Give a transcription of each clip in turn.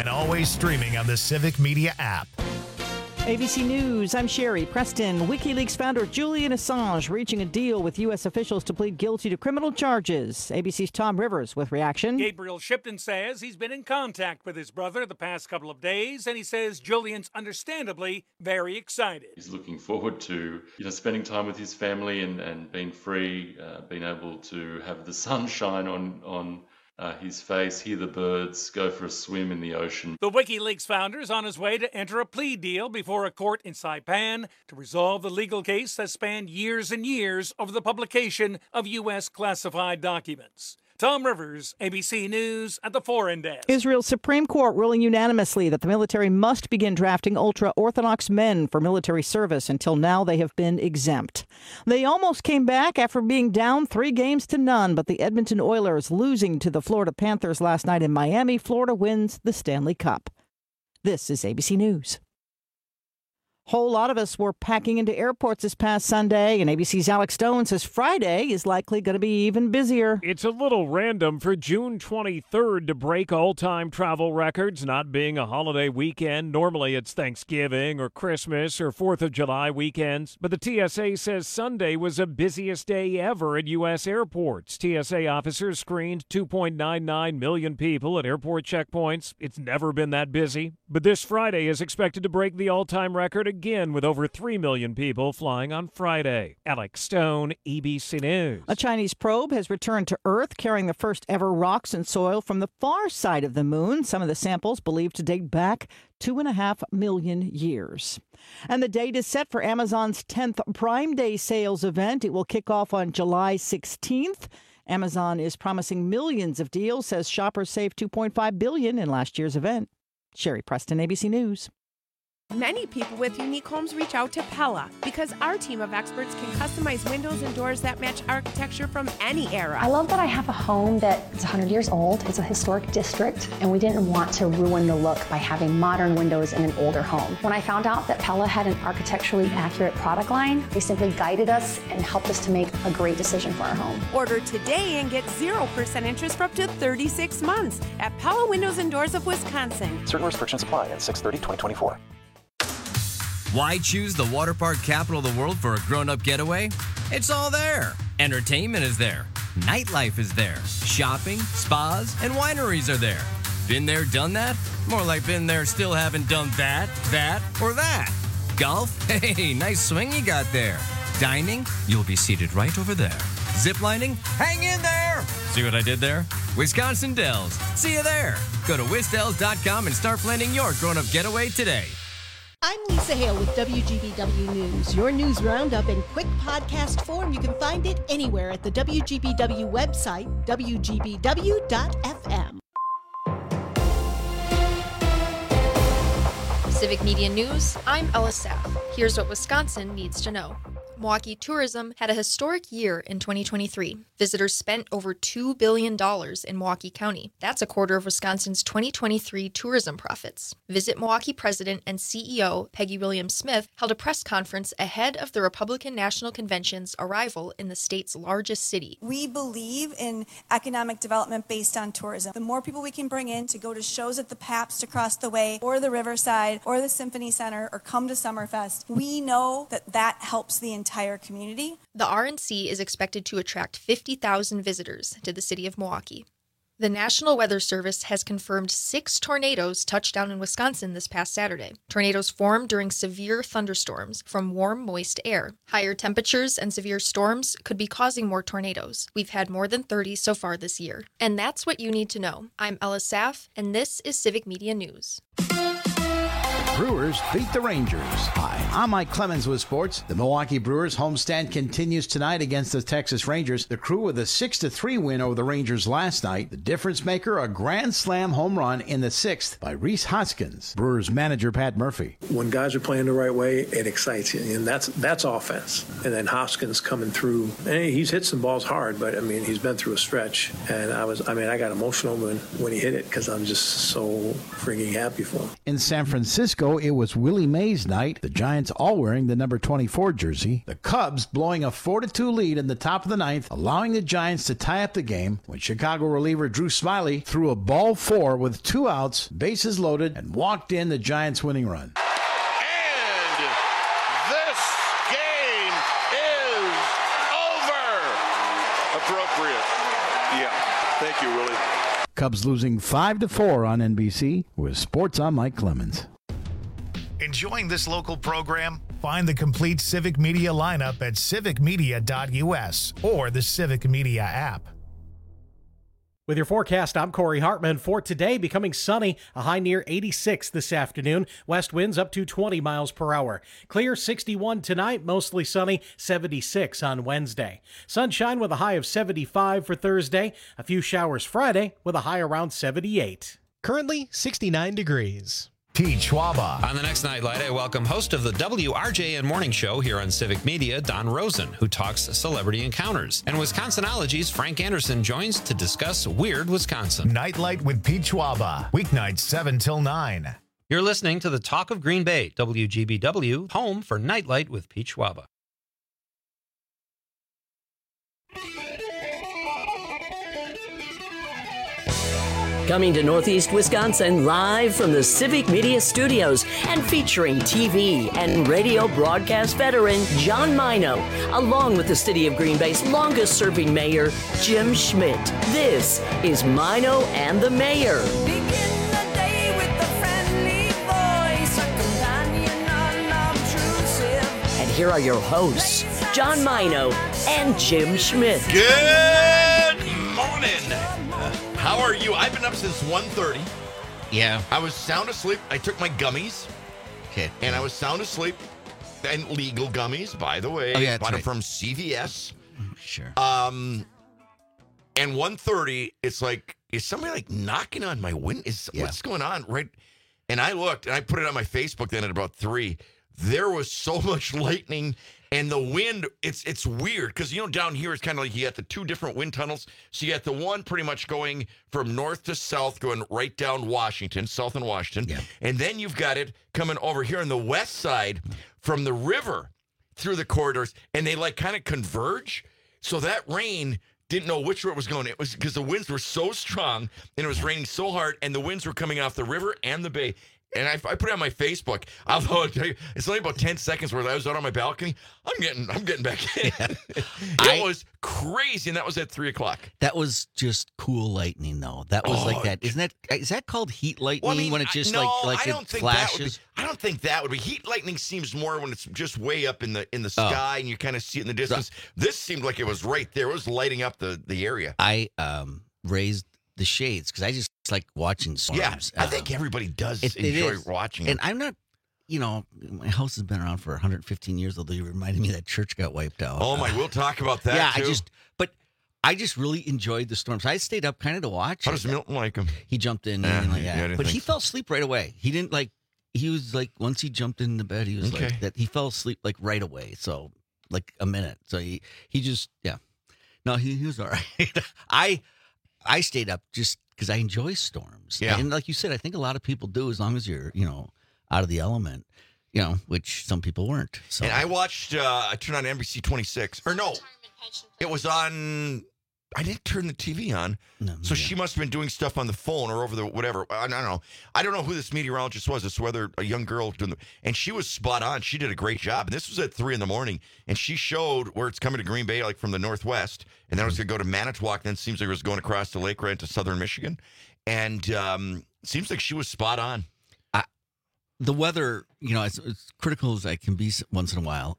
and always streaming on the Civic Media app. ABC News, I'm Sherry Preston. WikiLeaks founder Julian Assange reaching a deal with U.S. officials to plead guilty to criminal charges. ABC's Tom Rivers with reaction. Gabriel Shipton says he's been in contact with his brother the past couple of days, and he says Julian's understandably very excited. He's looking forward to spending time with his family and being free, being able to have the sunshine on his face, hear the birds, go for a swim in the ocean. The WikiLeaks founder is on his way to enter a plea deal before a court in Saipan to resolve the legal case that spanned years and years over the publication of U.S. classified documents. Tom Rivers, ABC News at the Foreign Desk. Israel's Supreme Court ruling unanimously that the military must begin drafting ultra-Orthodox men for military service. Until now, they have been exempt. They almost came back after being down 3-0, but the Edmonton Oilers losing to the Florida Panthers last night in Miami. Florida wins the Stanley Cup. This is ABC News. Whole lot of us were packing into airports this past Sunday, and ABC's Alex Stone says Friday is likely going to be even busier. It's a little random for June 23rd to break all-time travel records, not being a holiday weekend. Normally it's Thanksgiving or Christmas or 4th of July weekends, but the TSA says Sunday was the busiest day ever at U.S. airports. TSA officers screened 2.99 million people at airport checkpoints. It's never been that busy, but this Friday is expected to break the all-time record again with over 3 million people flying on Friday. Alex Stone, ABC News. A Chinese probe has returned to Earth carrying the first ever rocks and soil from the far side of the moon. Some of the samples believed to date back 2.5 million years. And the date is set for Amazon's 10th Prime Day sales event. It will kick off on July 16th. Amazon is promising millions of deals, says shoppers saved $2.5 billion in last year's event. Sherry Preston, ABC News. Many people with unique homes reach out to Pella because our team of experts can customize windows and doors that match architecture from any era. I love that I have a home that is 100 years old. It's a historic district, and we didn't want to ruin the look by having modern windows in an older home. When I found out that Pella had an architecturally accurate product line, they simply guided us and helped us to make a great decision for our home. Order today and get 0% interest for up to 36 months at Pella Windows and Doors of Wisconsin. Certain restrictions apply at 6/30/2024. Why choose the water park capital of the world for a grown-up getaway? It's all there. Entertainment is there. Nightlife is there. Shopping, spas, and wineries are there. Been there, done that? More like been there, still haven't done that, or that. Golf? Hey, nice swing you got there. Dining? You'll be seated right over there. Ziplining? Hang in there! See what I did there? Wisconsin Dells. See you there. Go to wisdells.com and start planning your grown-up getaway today. I'm Lisa Hale with WGBW News. Your news roundup in quick podcast form. You can find it anywhere at the WGBW website, WGBW.fm. Civic Media News, I'm Ella Saff. Here's what Wisconsin needs to know. Milwaukee tourism had a historic year in 2023. Visitors spent over $2 billion in Milwaukee County. That's a quarter of Wisconsin's 2023 tourism profits. Visit Milwaukee President and CEO Peggy Williams-Smith held a press conference ahead of the Republican National Convention's arrival in the state's largest city. We believe in economic development based on tourism. The more people we can bring in to go to shows at the Pabst across the way, or the Riverside, or the Symphony Center, or come to Summerfest, we know that that helps the entire community. The RNC is expected to attract 50,000 visitors to the city of Milwaukee. The National Weather Service has confirmed 6 tornadoes touched down in Wisconsin this past Saturday. Tornadoes formed during severe thunderstorms from warm, moist air. Higher temperatures and severe storms could be causing more tornadoes. We've had more than 30 so far this year. And that's what you need to know. I'm Ella Saff, and this is Civic Media News. Brewers beat the Rangers. Hi, I'm Mike Clemens with sports. The Milwaukee Brewers homestand continues tonight against the Texas Rangers. The Crew with a 6-3 win over the Rangers last night. The difference maker, a grand slam home run in the 6th by Rhys Hoskins. Brewers manager Pat Murphy. When guys are playing the right way, it excites you, and that's offense. And then Hoskins coming through, and he's hit some balls hard, but I mean he's been through a stretch, and I got emotional when he hit it because I'm just so freaking happy for him. In San Francisco, Chico, it was Willie Mays night. The Giants all wearing the number 24 jersey. The Cubs blowing a 4-2 lead in the top of the ninth, allowing the Giants to tie up the game when Chicago reliever Drew Smiley threw a ball 4 with 2 outs, bases loaded, and walked in the Giants' winning run. And this game is over. Appropriate. Yeah. Thank you, Willie. Cubs losing 5-4 on NBC. With sports, I'm Mike Clemens. Enjoying this local program? Find the complete Civic Media lineup at civicmedia.us or the Civic Media app. With your forecast, I'm Corey Hartman. For today, becoming sunny, a high near 86 this afternoon. West winds up to 20 miles per hour. Clear 61 tonight, mostly sunny, 76 on Wednesday. Sunshine with a high of 75 for Thursday. A few showers Friday with a high around 78. Currently 69 degrees. Pete Schwaba. On the next Nightlight, I welcome host of the WRJN Morning Show here on Civic Media, Don Rosen, who talks celebrity encounters. And Wisconsinology's Frank Anderson joins to discuss Weird Wisconsin. Nightlight with Pete Schwaba. Weeknights 7 till 9. You're listening to the Talk of Green Bay, WGBW, home for Nightlight with Pete Schwaba. Coming to Northeast Wisconsin live from the Civic Media Studios and featuring TV and radio broadcast veteran John Mino, along with the City of Green Bay's longest-serving mayor, Jim Schmidt. This is Mino and the Mayor. And here are your hosts, John Mino and Jim Schmidt. Good morning. How are you? I've been up since 1:30. Yeah. I was sound asleep. I took my gummies. Okay. And I was sound asleep. And legal gummies, by the way. Oh, yeah, bought right. them from CVS. Sure. And 1:30, it's like, is somebody like knocking on my window? What's going on? Right. And I looked, and I put it on my Facebook then at about 3. There was so much lightning. And the wind, it's weird because, down here it's kind of like you got the 2 different wind tunnels. So you got the one pretty much going from north to south, going right down Washington, south in Washington. Yeah. And then you've got it coming over here on the west side from the river through the corridors. And they like kind of converge. So that rain didn't know which way it was going. It was because the winds were so strong and it was raining so hard. And the winds were coming off the river and the bay. And I put it on my Facebook. Although it's only about 10 seconds where I was out on my balcony. I'm getting back in. It was crazy, and that was at 3:00. That was just cool lightning, though. That was like that. Is that called heat lightning when it just no, like I don't it think flashes? I don't think that would be. Heat lightning seems more when it's just way up in the sky and you kind of see it in the distance. This seemed like it was right there. It was lighting up the area. I raised the shades because I just like watching storms. Yeah, I think everybody does enjoy watching it. And I'm not, my house has been around for 115 years, although you reminded me that church got wiped out. Oh, we'll talk about that, too. I just really enjoyed the storms. I stayed up kind of to watch. How does Milton like him? He jumped in, but he fell asleep right away. He didn't he was like, once he jumped in the bed, he was like that. He fell asleep like right away. So like a minute. So he just, no, he was all right. I stayed up just because I enjoy storms. Yeah. And like you said, I think a lot of people do as long as you're, out of the element, which some people weren't. So. And I watched, I turned on NBC 26. Or no, it was on, I didn't turn the TV on. No, so she must have been doing stuff on the phone or over the whatever. I don't know. I don't know who this meteorologist was. It's whether a young girl doing and she was spot on. She did a great job. And this was at 3 a.m. And she showed where it's coming to Green Bay, like from the northwest. And then it was going to go to Manitowoc. Then it seems like it was going across the lake right into southern Michigan. And it seems like she was spot on. The weather, as critical as I can be once in a while.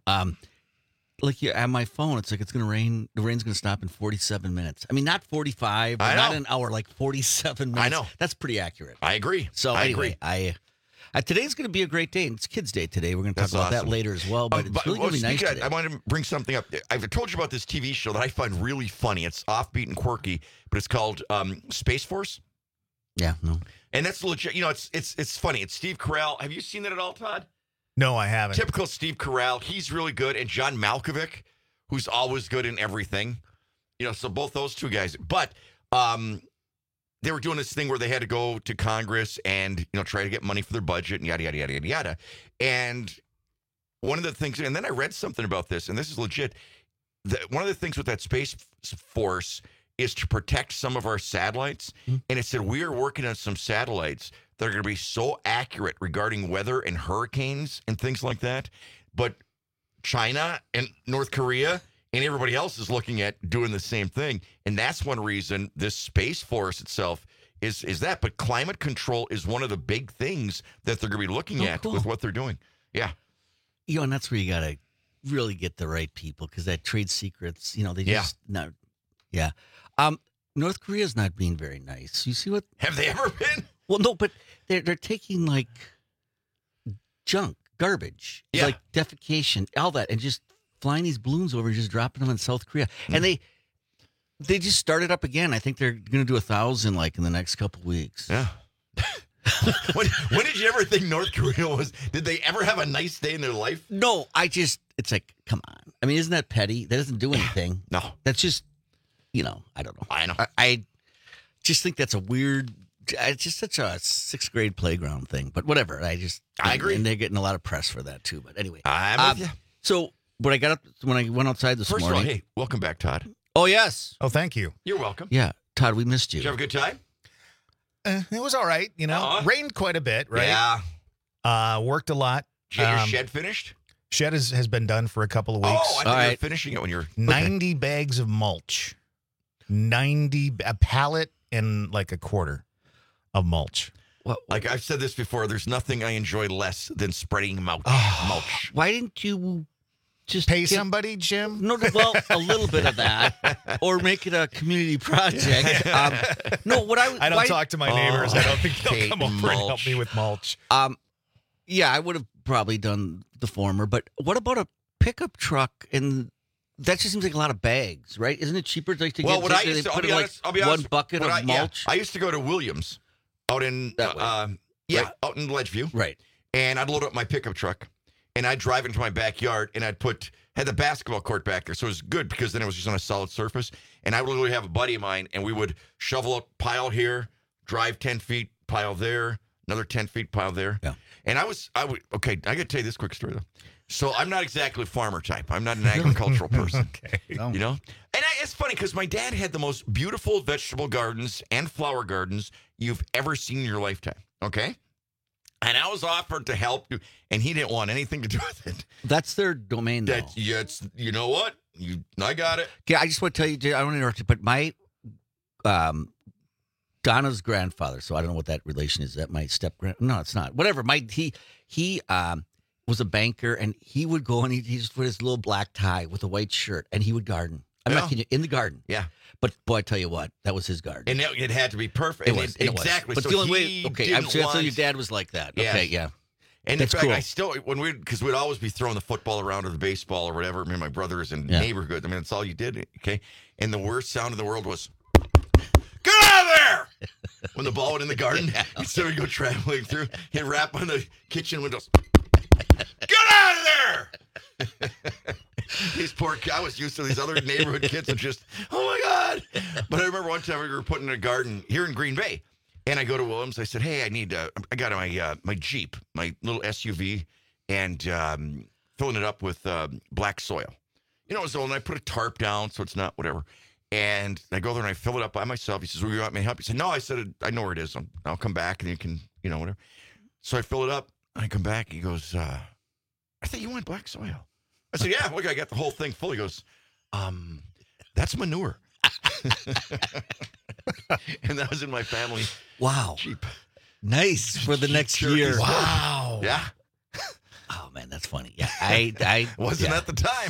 Like at my phone, it's like it's going to rain. The rain's going to stop in 47 minutes. I mean, not 45, not an hour, like 47 minutes. I know. That's pretty accurate. I agree. So anyway, today's going to be a great day. It's Kids' Day today. We're going to talk about that later as well, but it's really going to be nice today. I wanted to bring something up. I've told you about this TV show that I find really funny. It's offbeat and quirky, but it's called Space Force. Yeah, no. And that's legit. It's funny. It's Steve Carell. Have you seen that at all, Todd? No, I haven't. Typical Steve Carell. He's really good. And John Malkovich, who's always good in everything. So both those two guys. But they were doing this thing where they had to go to Congress and try to get money for their budget and yada yada yada yada yada. And one of the things, and then I read something about this, and this is legit. One of the things with that Space Force is to protect some of our satellites. And it said we are working on some satellites that are going to be so accurate regarding weather and hurricanes and things like that. But China and North Korea and everybody else is looking at doing the same thing. And that's one reason this Space Force itself is that. But climate control is one of the big things that they're going to be looking at with what they're doing. Yeah. And that's where you got to really get the right people, because that trade secrets, they just not. Yeah. North Korea's not being very nice. You see what? Have they ever been? Well, no, but they're taking like junk, garbage, like defecation, all that, and just flying these balloons over and just dropping them in South Korea. And they just started up again. I think they're going to do 1,000 like in the next couple of weeks. Yeah. when did you ever think North Korea was? Did they ever have a nice day in their life? No, it's like, come on. I mean, isn't that petty? That doesn't do anything. No. That's just, I don't know. I know. I just think that's a weird, it's just such a 6th grade playground thing. But whatever. I agree. And they're getting a lot of press for that too. But anyway. I'm with you. So when I went outside this morning. First of all, hey, welcome back, Todd. Oh, yes. Oh, thank you. You're welcome. Yeah. Todd, we missed you. Did you have a good time? It was all right. Rained quite a bit, right? Yeah. Worked a lot. Did you get your shed finished? Shed has been done for a couple of weeks. Oh, I thought you were finishing it when you're 90 bags of mulch. 90, a pallet and like a quarter of mulch. Well, like I've said this before, there's nothing I enjoy less than spreading mulch. Why didn't you just pay somebody, Jim? No, well, a little bit of that, or make it a community project. No, I don't talk to my neighbors. I don't think they'll come over and help me with mulch. Yeah, I would have probably done the former. But what about a pickup truck? And that just seems like a lot of bags, right? Isn't it cheaper to get? Well, what I used to, I'll be honest, one bucket of mulch. I used to go to Williams out in out in Ledgeview, right? And I'd load up my pickup truck. And I'd drive into my backyard, and had the basketball court back there. So it was good because then it was just on a solid surface. And I would literally have a buddy of mine, and we would shovel up, pile here, drive 10 feet, pile there, another 10 feet, pile there. Yeah. And I got to tell you this quick story, though. So I'm not exactly a farmer type. I'm not an agricultural person. Okay. And it's funny because my dad had the most beautiful vegetable gardens and flower gardens you've ever seen in your lifetime. Okay? And I was offered to help, and he didn't want anything to do with it. That's their domain, though. You know what? I got it. Yeah, I just want to tell you, I don't want to interrupt you, but my Donna's grandfather, so I don't know what that relation is. That my step-grand? No, it's not. Whatever. He was a banker, and he would go and he just put his little black tie with a white shirt, and he would garden. I'm not kidding you, in the garden. Yeah. But boy, I tell you what, that was his garden. And it had to be perfect. It was. Exactly. But so the only way, okay, so your dad was like that. Yeah. Okay, yeah. And that's in fact, cool. I still, because we'd always be throwing the football around or the baseball or whatever. I mean, my brothers and neighborhood. I mean, that's all you did. Okay. And the worst sound in the world was, get out of there! When the ball went in the garden, so he'd go traveling through, he'd rap on the kitchen windows. Get out of there! These poor I was used to these other neighborhood kids and just, oh my God. But I remember one time we were putting in a garden here in Green Bay. And I go to Williams. I said, hey, I got my Jeep, my little SUV, and filling it up with black soil. So and I put a tarp down so it's not whatever. And I go there and I fill it up by myself. He says, well, you want me to help? He said, no. I said, I know where it is. I'll come back and you can, whatever. So I fill it up. And I come back. He goes, I thought you want black soil. I said, yeah, look, I got the whole thing full. He goes, that's manure. And that was in my family. Wow. Jeep. Nice for the next year. Wow. Yeah. Oh, man, that's funny. Yeah, I wasn't at the time.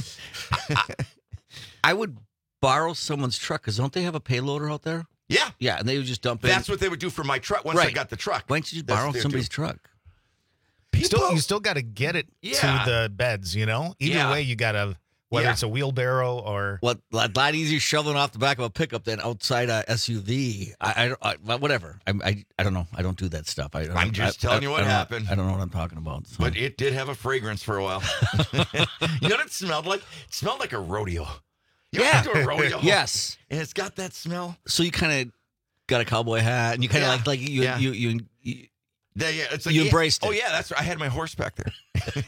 I would borrow someone's truck, because don't they have a payloader out there? Yeah. Yeah, and they would just dump it. That's what they would do for my truck once I got the truck. Why don't you just borrow somebody's truck? You still got to get it to the beds, Either way, you got to, whether it's a wheelbarrow or... Well, a lot easier shoveling off the back of a pickup than outside a SUV. Whatever. I don't know. I don't do that stuff. I'm just telling you what happened. I don't know what I'm talking about. So. But it did have a fragrance for a while. You know what it smelled like? It smelled like a rodeo. You went to a rodeo? Yes. And it's got that smell. So you kind of got a cowboy hat, and you kind of you it's like, you embraced it. Oh yeah, that's right. I had my horse back there.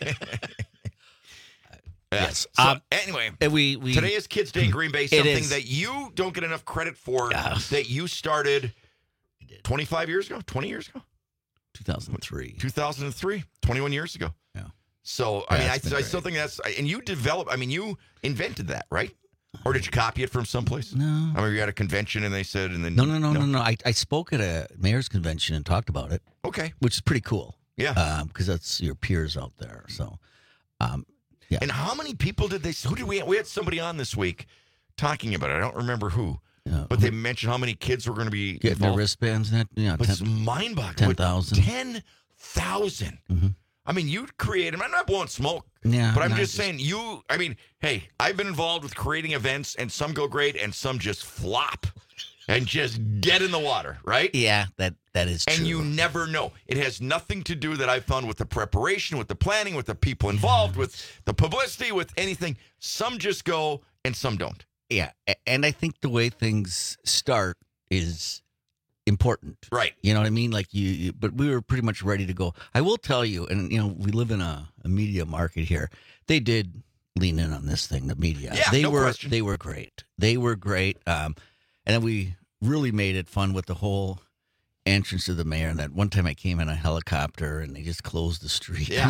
Yes. So, anyway, we today is Kids Day in Green Bay, something that you don't get enough credit for, that you started 25 years ago, 20 years ago? 2003. 21 years ago. Yeah. So, I still think that's, and you you invented that, right? Or did you copy it from someplace? No. I mean, you had a convention and they said, and then. No. I spoke at a mayor's convention and talked about it. Okay. Which is pretty cool. Yeah. Because that's your peers out there. So, yeah. And how many people did they? Who did we had somebody on this week talking about it. I don't remember who, but they mentioned how many kids were going to be getting their wristbands. It's mind-boggling. 10,000. 10,000. Mm-hmm. I mean, you created. I'm not blowing smoke. Yeah, but I'm just saying you. I mean, hey, I've been involved with creating events, and some go great, and some just flop, and just dead in the water. Right? Yeah, that is true. And you never know. It has nothing to do that I've found with the preparation, with the planning, with the people involved, with the publicity, with anything. Some just go, and some don't. Yeah, and I think the way things start is important. Right. You know what I mean? Like but we were pretty much ready to go. I will tell you, and we live in a media market here. They did lean in on this thing, the media. Yeah, they were question. They were great. They were great. And then we really made it fun with the whole entrance to the mayor. And that one time I came in a helicopter and they just closed the street. Yeah.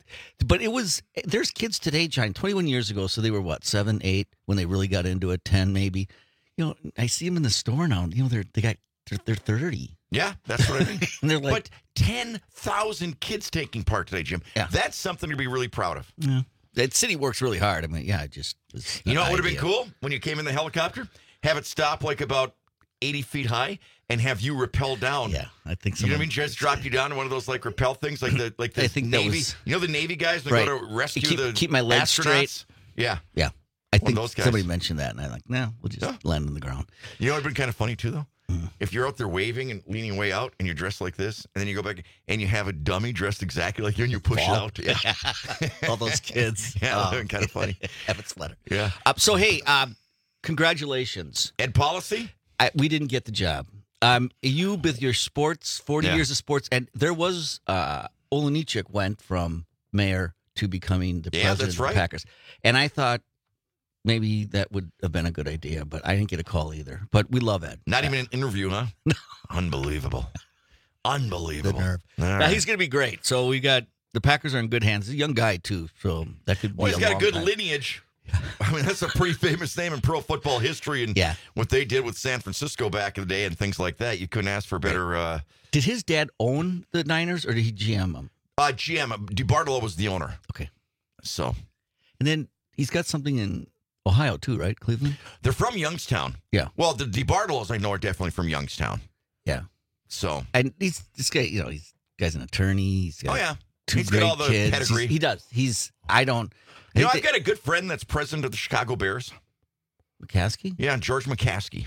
There's kids today, John, 21 years ago. So they were 7, 8 when they really got into it, 10 maybe. I see them in the store now. They're 30. Yeah, that's what I mean. And they're like, but 10,000 kids taking part today, Jim. Yeah. That's something to be really proud of. Yeah. That city works really hard. I mean, it just was You know what would have been cool? When you came in the helicopter? Have it stop like about 80 feet high and have you rappel down. Yeah, I think so. You know what I mean? Just drop you down to one of those like rappel things, like the I think Navy. The Navy guys that go to rescue keep my legs astronauts? straight. Yeah. Yeah. I think those guys. somebody mentioned that, and I'm like, no, we'll just land on the ground. You know what would have been kind of funny, too, though? If you're out there waving and leaning way out and you're dressed like this, and then you go back and you have a dummy dressed exactly like you and you push it out. Yeah. All those kids. Yeah, that would have been kind of funny. Evan Sweater. Yeah. So, hey, congratulations. Ed Policy? We didn't get the job. You with your sports, 40 years of sports, and there was Olejniczak went from mayor to becoming the president of the Packers. And I thought maybe that would have been a good idea, but I didn't get a call either. But we love Ed. Not even an interview, huh? No. Unbelievable. Unbelievable. The nerve. All Now, right. he's going to be great. So we got the Packers are in good hands. He's a young guy, too, so that could be Well, he's got a good time. lineage. I mean, that's a pretty famous name in pro football history, and what they did with San Francisco back in the day and things like that. You couldn't ask for better. Did his dad own the Niners, or did he GM them? GM. DeBartolo was the owner. Okay. So. And then he's got something in Ohio, too, right? Cleveland? They're from Youngstown. Yeah. Well, the DeBartolos, I know, are definitely from Youngstown. Yeah. So. And this guy, guy's an attorney. He's got He's great got all the kids. pedigree. He does. I've got a good friend that's president of the Chicago Bears. McCaskey? Yeah, George McCaskey.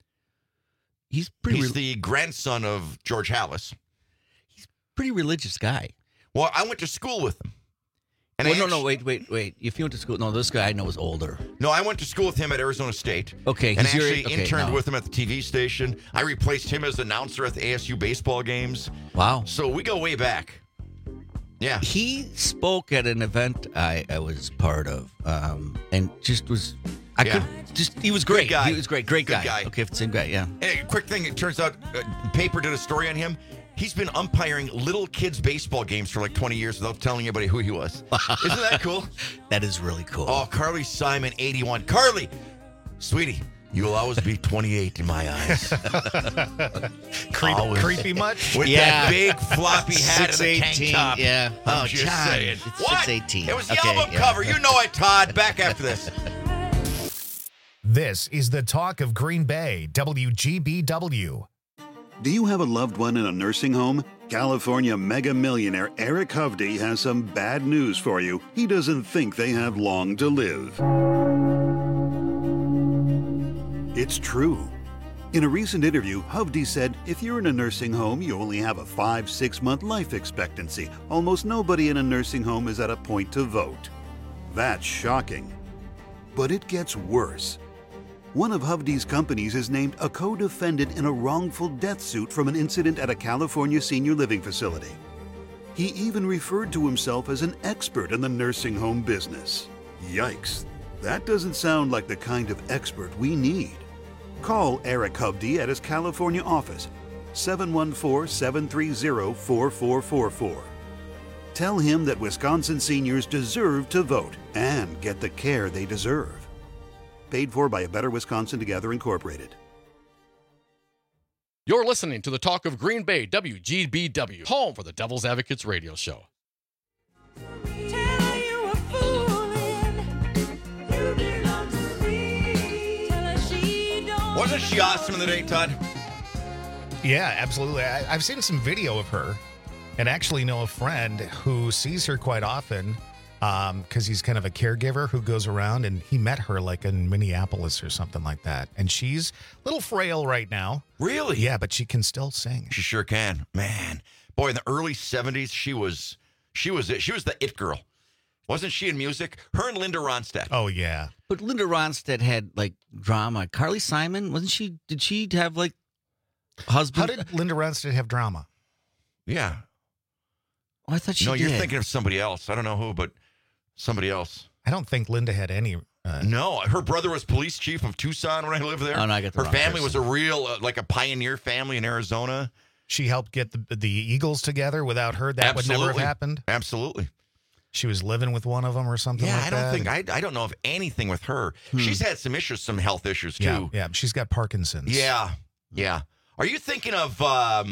He's the grandson of George Halas. He's a pretty religious guy. Well, I went to school with him. And wait. If you went to school, this guy I know was older. No, I went to school with him at Arizona State. Okay. And actually interned with him at the TV station. I replaced him as announcer at the ASU baseball games. Wow. So we go way back. Yeah. He spoke at an event I was part of, and just was. He was great. Good guy. He was great. Great Good guy. Okay, same guy. Yeah. Hey, quick thing. It turns out, paper did a story on him. He's been umpiring little kids' baseball games for like 20 years without telling anybody who he was. Isn't that cool? That is really cool. Oh, Carly Simon, 81. Carly, sweetie, you will always be 28 in my eyes. Creepy much? With that big floppy hat and the 6'18", tank top. yeah. I'm Oh, just John, saying. it's What? 6'18". It was the Okay, album yeah. cover. You know it, Todd. Back after this. This is the talk of Green Bay, WGBW. Do you have a loved one in a nursing home? California mega millionaire Eric Hovde has some bad news for you. He doesn't think they have long to live. It's true. In a recent interview, Hovde said, if you're in a nursing home, you only have a 5-6 month life expectancy. Almost nobody in a nursing home is at a point to vote. That's shocking. But it gets worse. One of Hovde's companies is named a co-defendant in a wrongful death suit from an incident at a California senior living facility. He even referred to himself as an expert in the nursing home business. Yikes, that doesn't sound like the kind of expert we need. Call Eric Hovde at his California office, 714-730-4444. Tell him that Wisconsin seniors deserve to vote and get the care they deserve. Paid for by A Better Wisconsin Together, Incorporated. You're listening to the Talk of Green Bay, WGBW, home for the Devil's Advocates radio show. Wasn't she awesome in the day, Todd? Yeah, absolutely. I've seen some video of her and actually know a friend who sees her quite often because he's kind of a caregiver who goes around, and he met her like in Minneapolis or something like that. And she's a little frail right now. Really? Yeah, but she can still sing. She sure can. Man. Boy, in the early 70s, she was it. She was the it girl. Wasn't she in music? Her and Linda Ronstadt. Oh, yeah. But Linda Ronstadt had, like, drama. Carly Simon, did she have, like, husband? How did Linda Ronstadt have drama? Yeah. Oh, I thought she did. No, you're thinking of somebody else. I don't know who, but somebody else. I don't think Linda had any. No, her brother was police chief of Tucson when I lived there. Oh, no, I got the Her wrong family person. was a real, like a pioneer family in Arizona. She helped get the Eagles together. Without her, that would never have happened. Absolutely. She was living with one of them or something like that. I don't know of anything with her. She's had some issues, some health issues, too. Yeah, she's got Parkinson's. Yeah. Are you thinking of, I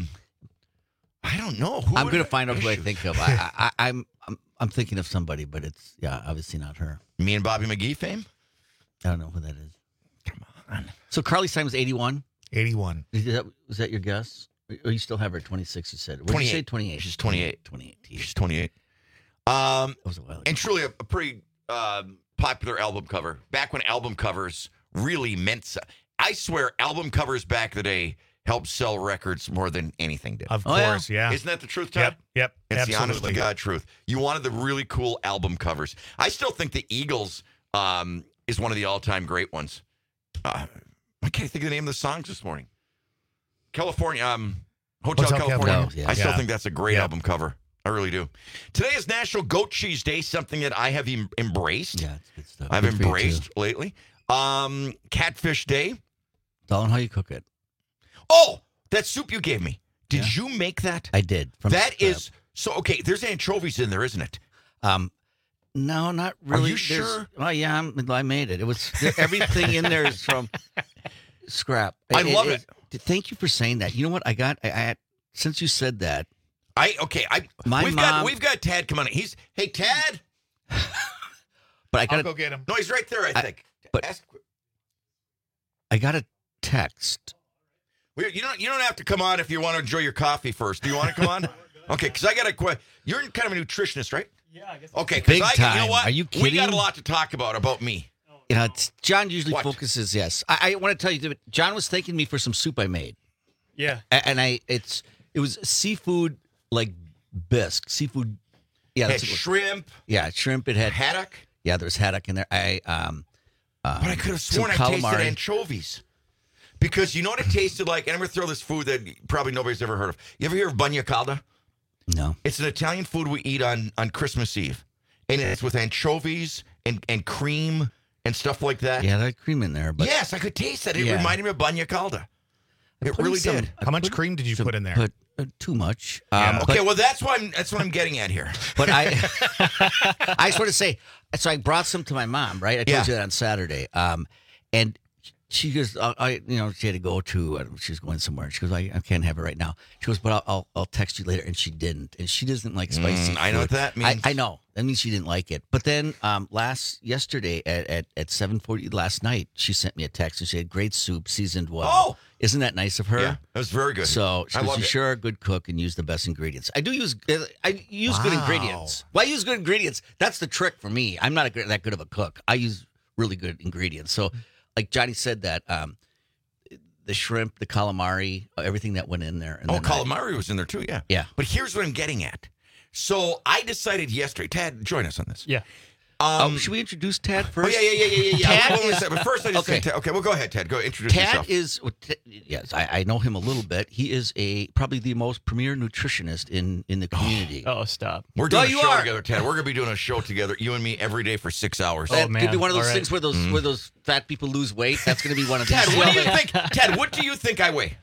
don't know. I'm going to find out who I think of. I'm thinking of somebody, but it's, obviously not her. Me and Bobby McGee fame? I don't know who that is. Come on. So Carly Simon's 81? 81. Was that your guess? Or you still have her at 26, you said? What 28. Did you say 28? She's 28. 28. She's 28. That was a while ago. And truly a pretty popular album cover. Back when album covers really meant I swear album covers back in the day helped sell records more than anything did. Of course, yeah. Isn't that the truth, Todd? Yep. It's absolutely. the honest to God truth. You wanted the really cool album covers. I still think the Eagles is one of the all-time great ones. I can't think of the name of the songs this morning. California, Hotel California. No, yeah. I still think that's a great album cover. I really do. Today is National Goat Cheese Day, something that I have embraced. Yeah, it's good stuff. I've Good for you, embraced too. lately. Catfish Day. It's all on how you cook it. Oh, that soup you gave me. Did you make that? I did. That is so okay. There's anchovies in there, isn't it? No, not really. Are you sure? Oh, yeah, I made it. It was everything in there is from scrap. I love it. Thank you for saying that. You know what? I since you said that. We've got Tad come on. Hey Tad. But I'll go get him. No, he's right there. I think. But I got a text. You don't have to come on if you want to enjoy your coffee first. Do you want to come on? Okay, because I got a question. You're kind of a nutritionist, right? Yeah, I guess. Okay, Big because time. You know what? Are you kidding? We got a lot to talk about me. You know, John usually focuses. Yes, I want to tell you. John was thanking me for some soup I made. Yeah, and it was seafood like bisque, seafood. Yeah, it had shrimp. Yeah, shrimp. It had haddock. Yeah, there was haddock in there. But I could have sworn I tasted anchovies. Because you know what it tasted like? And I'm going to throw this food that probably nobody's ever heard of. You ever hear of bagna calda? No. It's an Italian food we eat on Christmas Eve. And it's with anchovies and cream and stuff like that. Yeah, there's cream in there. But yes, I could taste that. It reminded me of bagna calda. It really did. How much cream did you put in there? Too much. Okay, well, that's what I'm getting at here. But I sort of say, so I brought some to my mom, right? I told you that on Saturday. And she goes, she had to go to, she was going somewhere. And she goes, I can't have it right now. She goes, but I'll text you later. And she didn't. And she doesn't like spicy food. I know what that means. I know. That means she didn't like it. But then yesterday at 7:40 last night, she sent me a text and she had great soup, seasoned well. Oh! Isn't that nice of her? Yeah, that was very good. So she goes, you sure are a good cook and use the best ingredients. I use good ingredients. Well, I use good ingredients. That's the trick for me. I'm not that good of a cook. I use really good ingredients. So like Johnny said that the shrimp, the calamari, everything that went in there. And calamari was in there too, yeah. Yeah. But here's what I'm getting at. So I decided yesterday, Tad, join us on this. Yeah. Should we introduce Tad first? Oh, yeah. Tad But first, I just say Tad. Okay, well, go ahead, Tad. Go introduce yourself. Tad is, yes, I know him a little bit. He is probably the most premier nutritionist in the community. Oh, stop. We're doing a show together, Tad. We're going to be doing a show together, you and me, every day for 6 hours. That could be one of those things where those fat people lose weight. That's going to be one of these. Tad, what do you think? Tad, what do you think I weigh?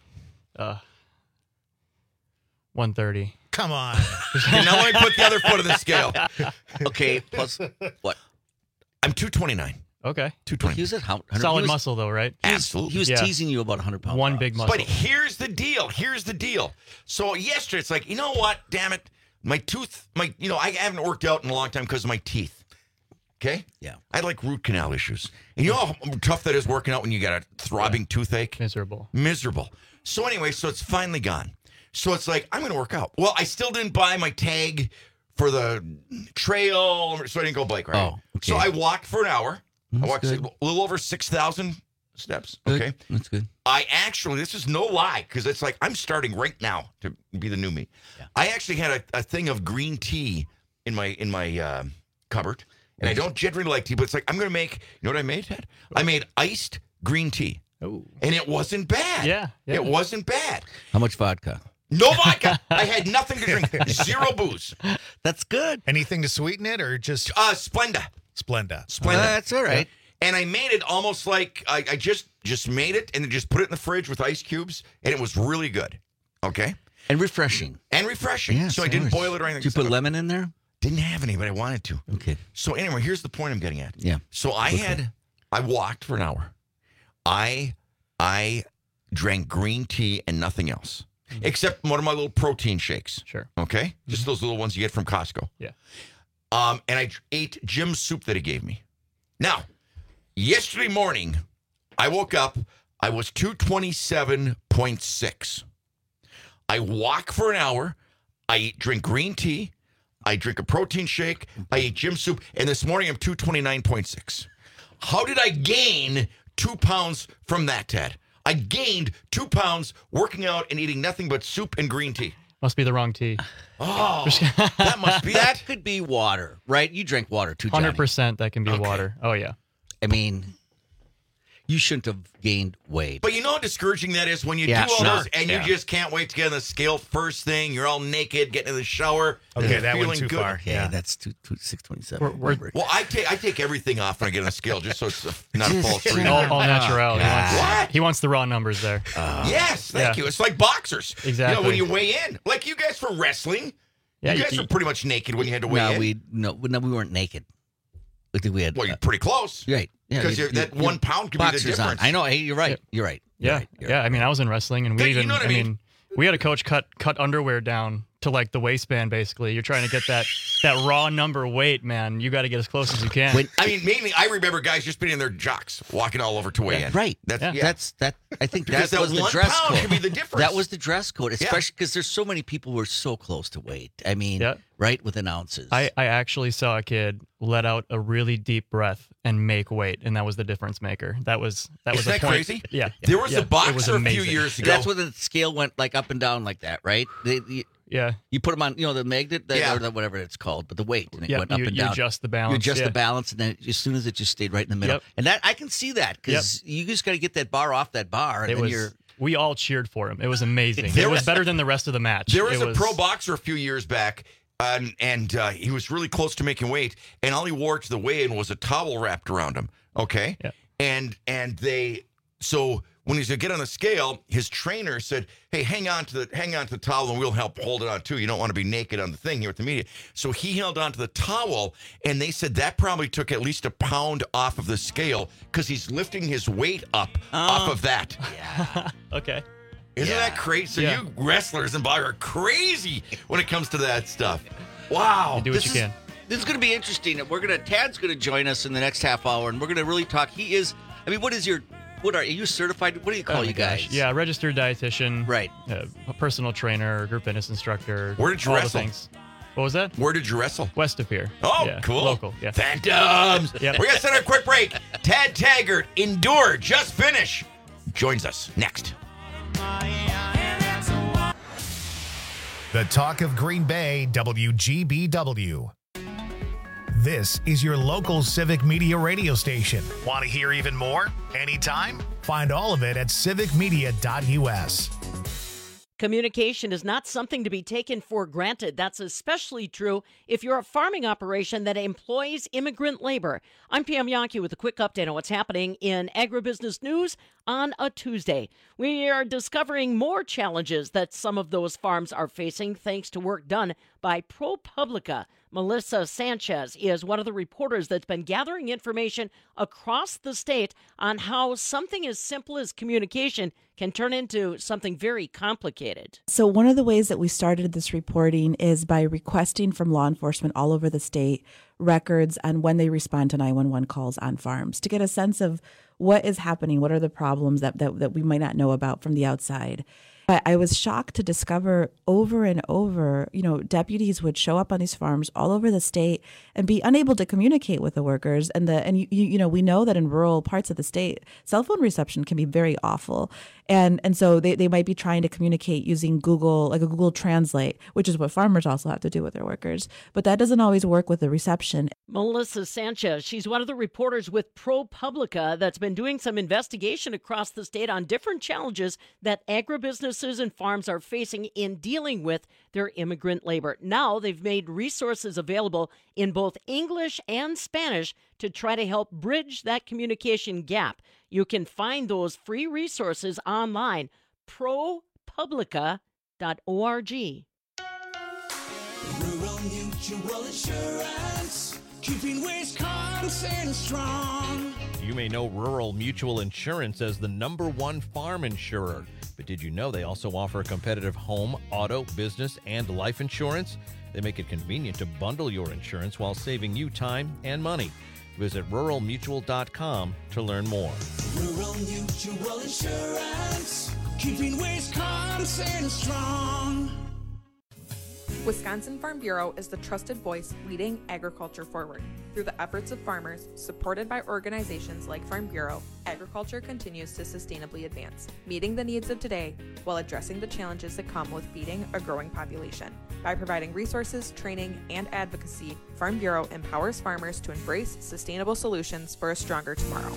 130. Come on. Now let me put the other foot on the scale. Okay, plus what? I'm 229. Okay. 220. He was at solid muscle, though, right? Absolutely. He was teasing you about 100 pounds. One big muscle. But here's the deal. So yesterday, it's like, you know what? Damn it. My tooth, I haven't worked out in a long time because of my teeth. Okay? Yeah. I had like root canal issues. And you know how tough that is working out when you got a throbbing toothache? Miserable. So anyway, so it's finally gone. So it's like, I'm going to work out. Well, I still didn't buy my tag for the trail, so I didn't go bike riding. Oh, okay. So I walked for an hour. That's I walked good. a little over 6,000 steps. Good. Okay. That's good. I actually, this is no lie, because it's like I'm starting right now to be the new me. Yeah. I actually had a thing of green tea in my cupboard, and I don't generally like tea, but it's like I'm going to make, you know what I made, Ted? I made iced green tea. Oh. And it wasn't bad. Yeah. It wasn't bad. How much vodka? No vodka. I had nothing to drink. Zero booze. That's good. Anything to sweeten it or just Splenda. That's all right. And I made it almost like I just made it and then just put it in the fridge with ice cubes, and it was really good. Okay? And refreshing. Yeah, so I didn't boil it or anything. Did you put lemon in there? Didn't have any, but I wanted to. Okay. So anyway, here's the point I'm getting at. Yeah. So I walked for an hour. I drank green tea and nothing else. Except one of my little protein shakes. Sure. Okay? Just those little ones you get from Costco. Yeah. And I ate Jim's soup that he gave me. Now, yesterday morning, I woke up. I was 227.6. I walk for an hour. I drink green tea. I drink a protein shake. I eat Jim's soup. And this morning, I'm 229.6. How did I gain 2 pounds from that, Ted? I gained 2 pounds working out and eating nothing but soup and green tea. Must be the wrong tea. Oh, that must be that. Could be water, right? You drank water too, Johnny. 100% that can be water. Oh, yeah. I mean, you shouldn't have gained weight. But you know how discouraging that is when you do all those and you just can't wait to get on the scale first thing. You're all naked, getting in the shower. Okay, that went too good. far. Yeah, that's 627. Well, I take everything off when I get on the scale just so it's not a false reading. All natural. What? He wants the raw numbers there. Yes, thank you. It's like boxers. Exactly. You know, when you weigh in. Like you guys for wrestling. Yeah, you guys were pretty much naked when you had to weigh in. No, we weren't naked. I think we had. Well, you're pretty close. Right. Yeah, because that 1 pound could be the difference. I know. Hey, you're right. You're right. Yeah. I mean, I was in wrestling, and we you know what I mean? We had a coach cut underwear down to like the waistband. Basically, you're trying to get that raw number weight, man. You got to get as close as you can. Mainly, I remember guys just being in their jocks, walking all over to weigh in. Right. That's I think because that was the 1 dress pound code. could be the difference. That was the dress code, especially because there's so many people who are so close to weight. I mean, right, within ounces. I actually saw a kid let out a really deep breath and make weight, and that was the difference maker. That was Isn't the that point. crazy? Yeah. There was a it boxer was a few amazing. years ago. That's when the scale went like up and down like that, right? Yeah. You put them on, the magnet, or whatever it's called, but the weight, and it went up and down. You adjust the balance. You adjust the balance, and then as soon as it just stayed right in the middle. Yep. And that I can see that because you just got to get that bar off that bar, and then you're. We all cheered for him. It was amazing. It was better than the rest of the match. There was a pro boxer a few years back, and he was really close to making weight, and all he wore to the weigh-in was a towel wrapped around him. Okay, and so when he's going to get on the scale, his trainer said, "Hey, hang on to the towel, and we'll help hold it on too. You don't want to be naked on the thing here at the media." So he held on to the towel, and they said that probably took at least a pound off of the scale because he's lifting his weight up off of that. Yeah. Okay. Isn't that crazy? So you wrestlers and boxers are crazy when it comes to that stuff. Wow. You do what you can. This is going to be interesting. Tad's going to join us in the next half hour, and we're going to really talk. What are you certified? What do you call you guys? Yeah, registered dietitian. Right. A personal trainer, group fitness instructor. Where did you all wrestle? The things. What was that? Where did you wrestle? West of here. Oh, yeah, cool. Local, yeah. Phantoms. Yep. We're going to send a quick break. Tad Taggart, Endure, Just Finish, joins us next. The talk of Green Bay, WGBW. This is your local Civic Media radio station. Want to hear even more? Anytime? Find all of it at civicmedia.us. Communication is not something to be taken for granted. That's especially true if you're a farming operation that employs immigrant labor. I'm Pam Yonke with a quick update on what's happening in agribusiness news on a Tuesday. We are discovering more challenges that some of those farms are facing thanks to work done by ProPublica. Melissa Sanchez is one of the reporters that's been gathering information across the state on how something as simple as communication can turn into something very complicated. So one of the ways that we started this reporting is by requesting from law enforcement all over the state records on when they respond to 911 calls on farms to get a sense of what is happening, what are the problems that we might not know about from the outside. But I was shocked to discover over and over, deputies would show up on these farms all over the state and be unable to communicate with the workers. And we know that in rural parts of the state, cell phone reception can be very awful. And so they might be trying to communicate using Google, like a Google Translate, which is what farmers also have to do with their workers. But that doesn't always work with the reception. Melissa Sanchez, she's one of the reporters with ProPublica that's been doing some investigation across the state on different challenges that agribusinesses and farms are facing in dealing with their immigrant labor. Now they've made resources available in both English and Spanish to try to help bridge that communication gap. You can find those free resources online, ProPublica.org. Rural Mutual Insurance, keeping Wisconsin strong. You may know Rural Mutual Insurance as the #1 farm insurer, but did you know they also offer competitive home, auto, business, and life insurance? They make it convenient to bundle your insurance while saving you time and money. Visit ruralmutual.com to learn more. Rural Mutual Insurance, keeping Wisconsin strong. Wisconsin Farm Bureau is the trusted voice leading agriculture forward. Through the efforts of farmers, supported by organizations like Farm Bureau, agriculture continues to sustainably advance, meeting the needs of today while addressing the challenges that come with feeding a growing population. By providing resources, training, and advocacy, Farm Bureau empowers farmers to embrace sustainable solutions for a stronger tomorrow.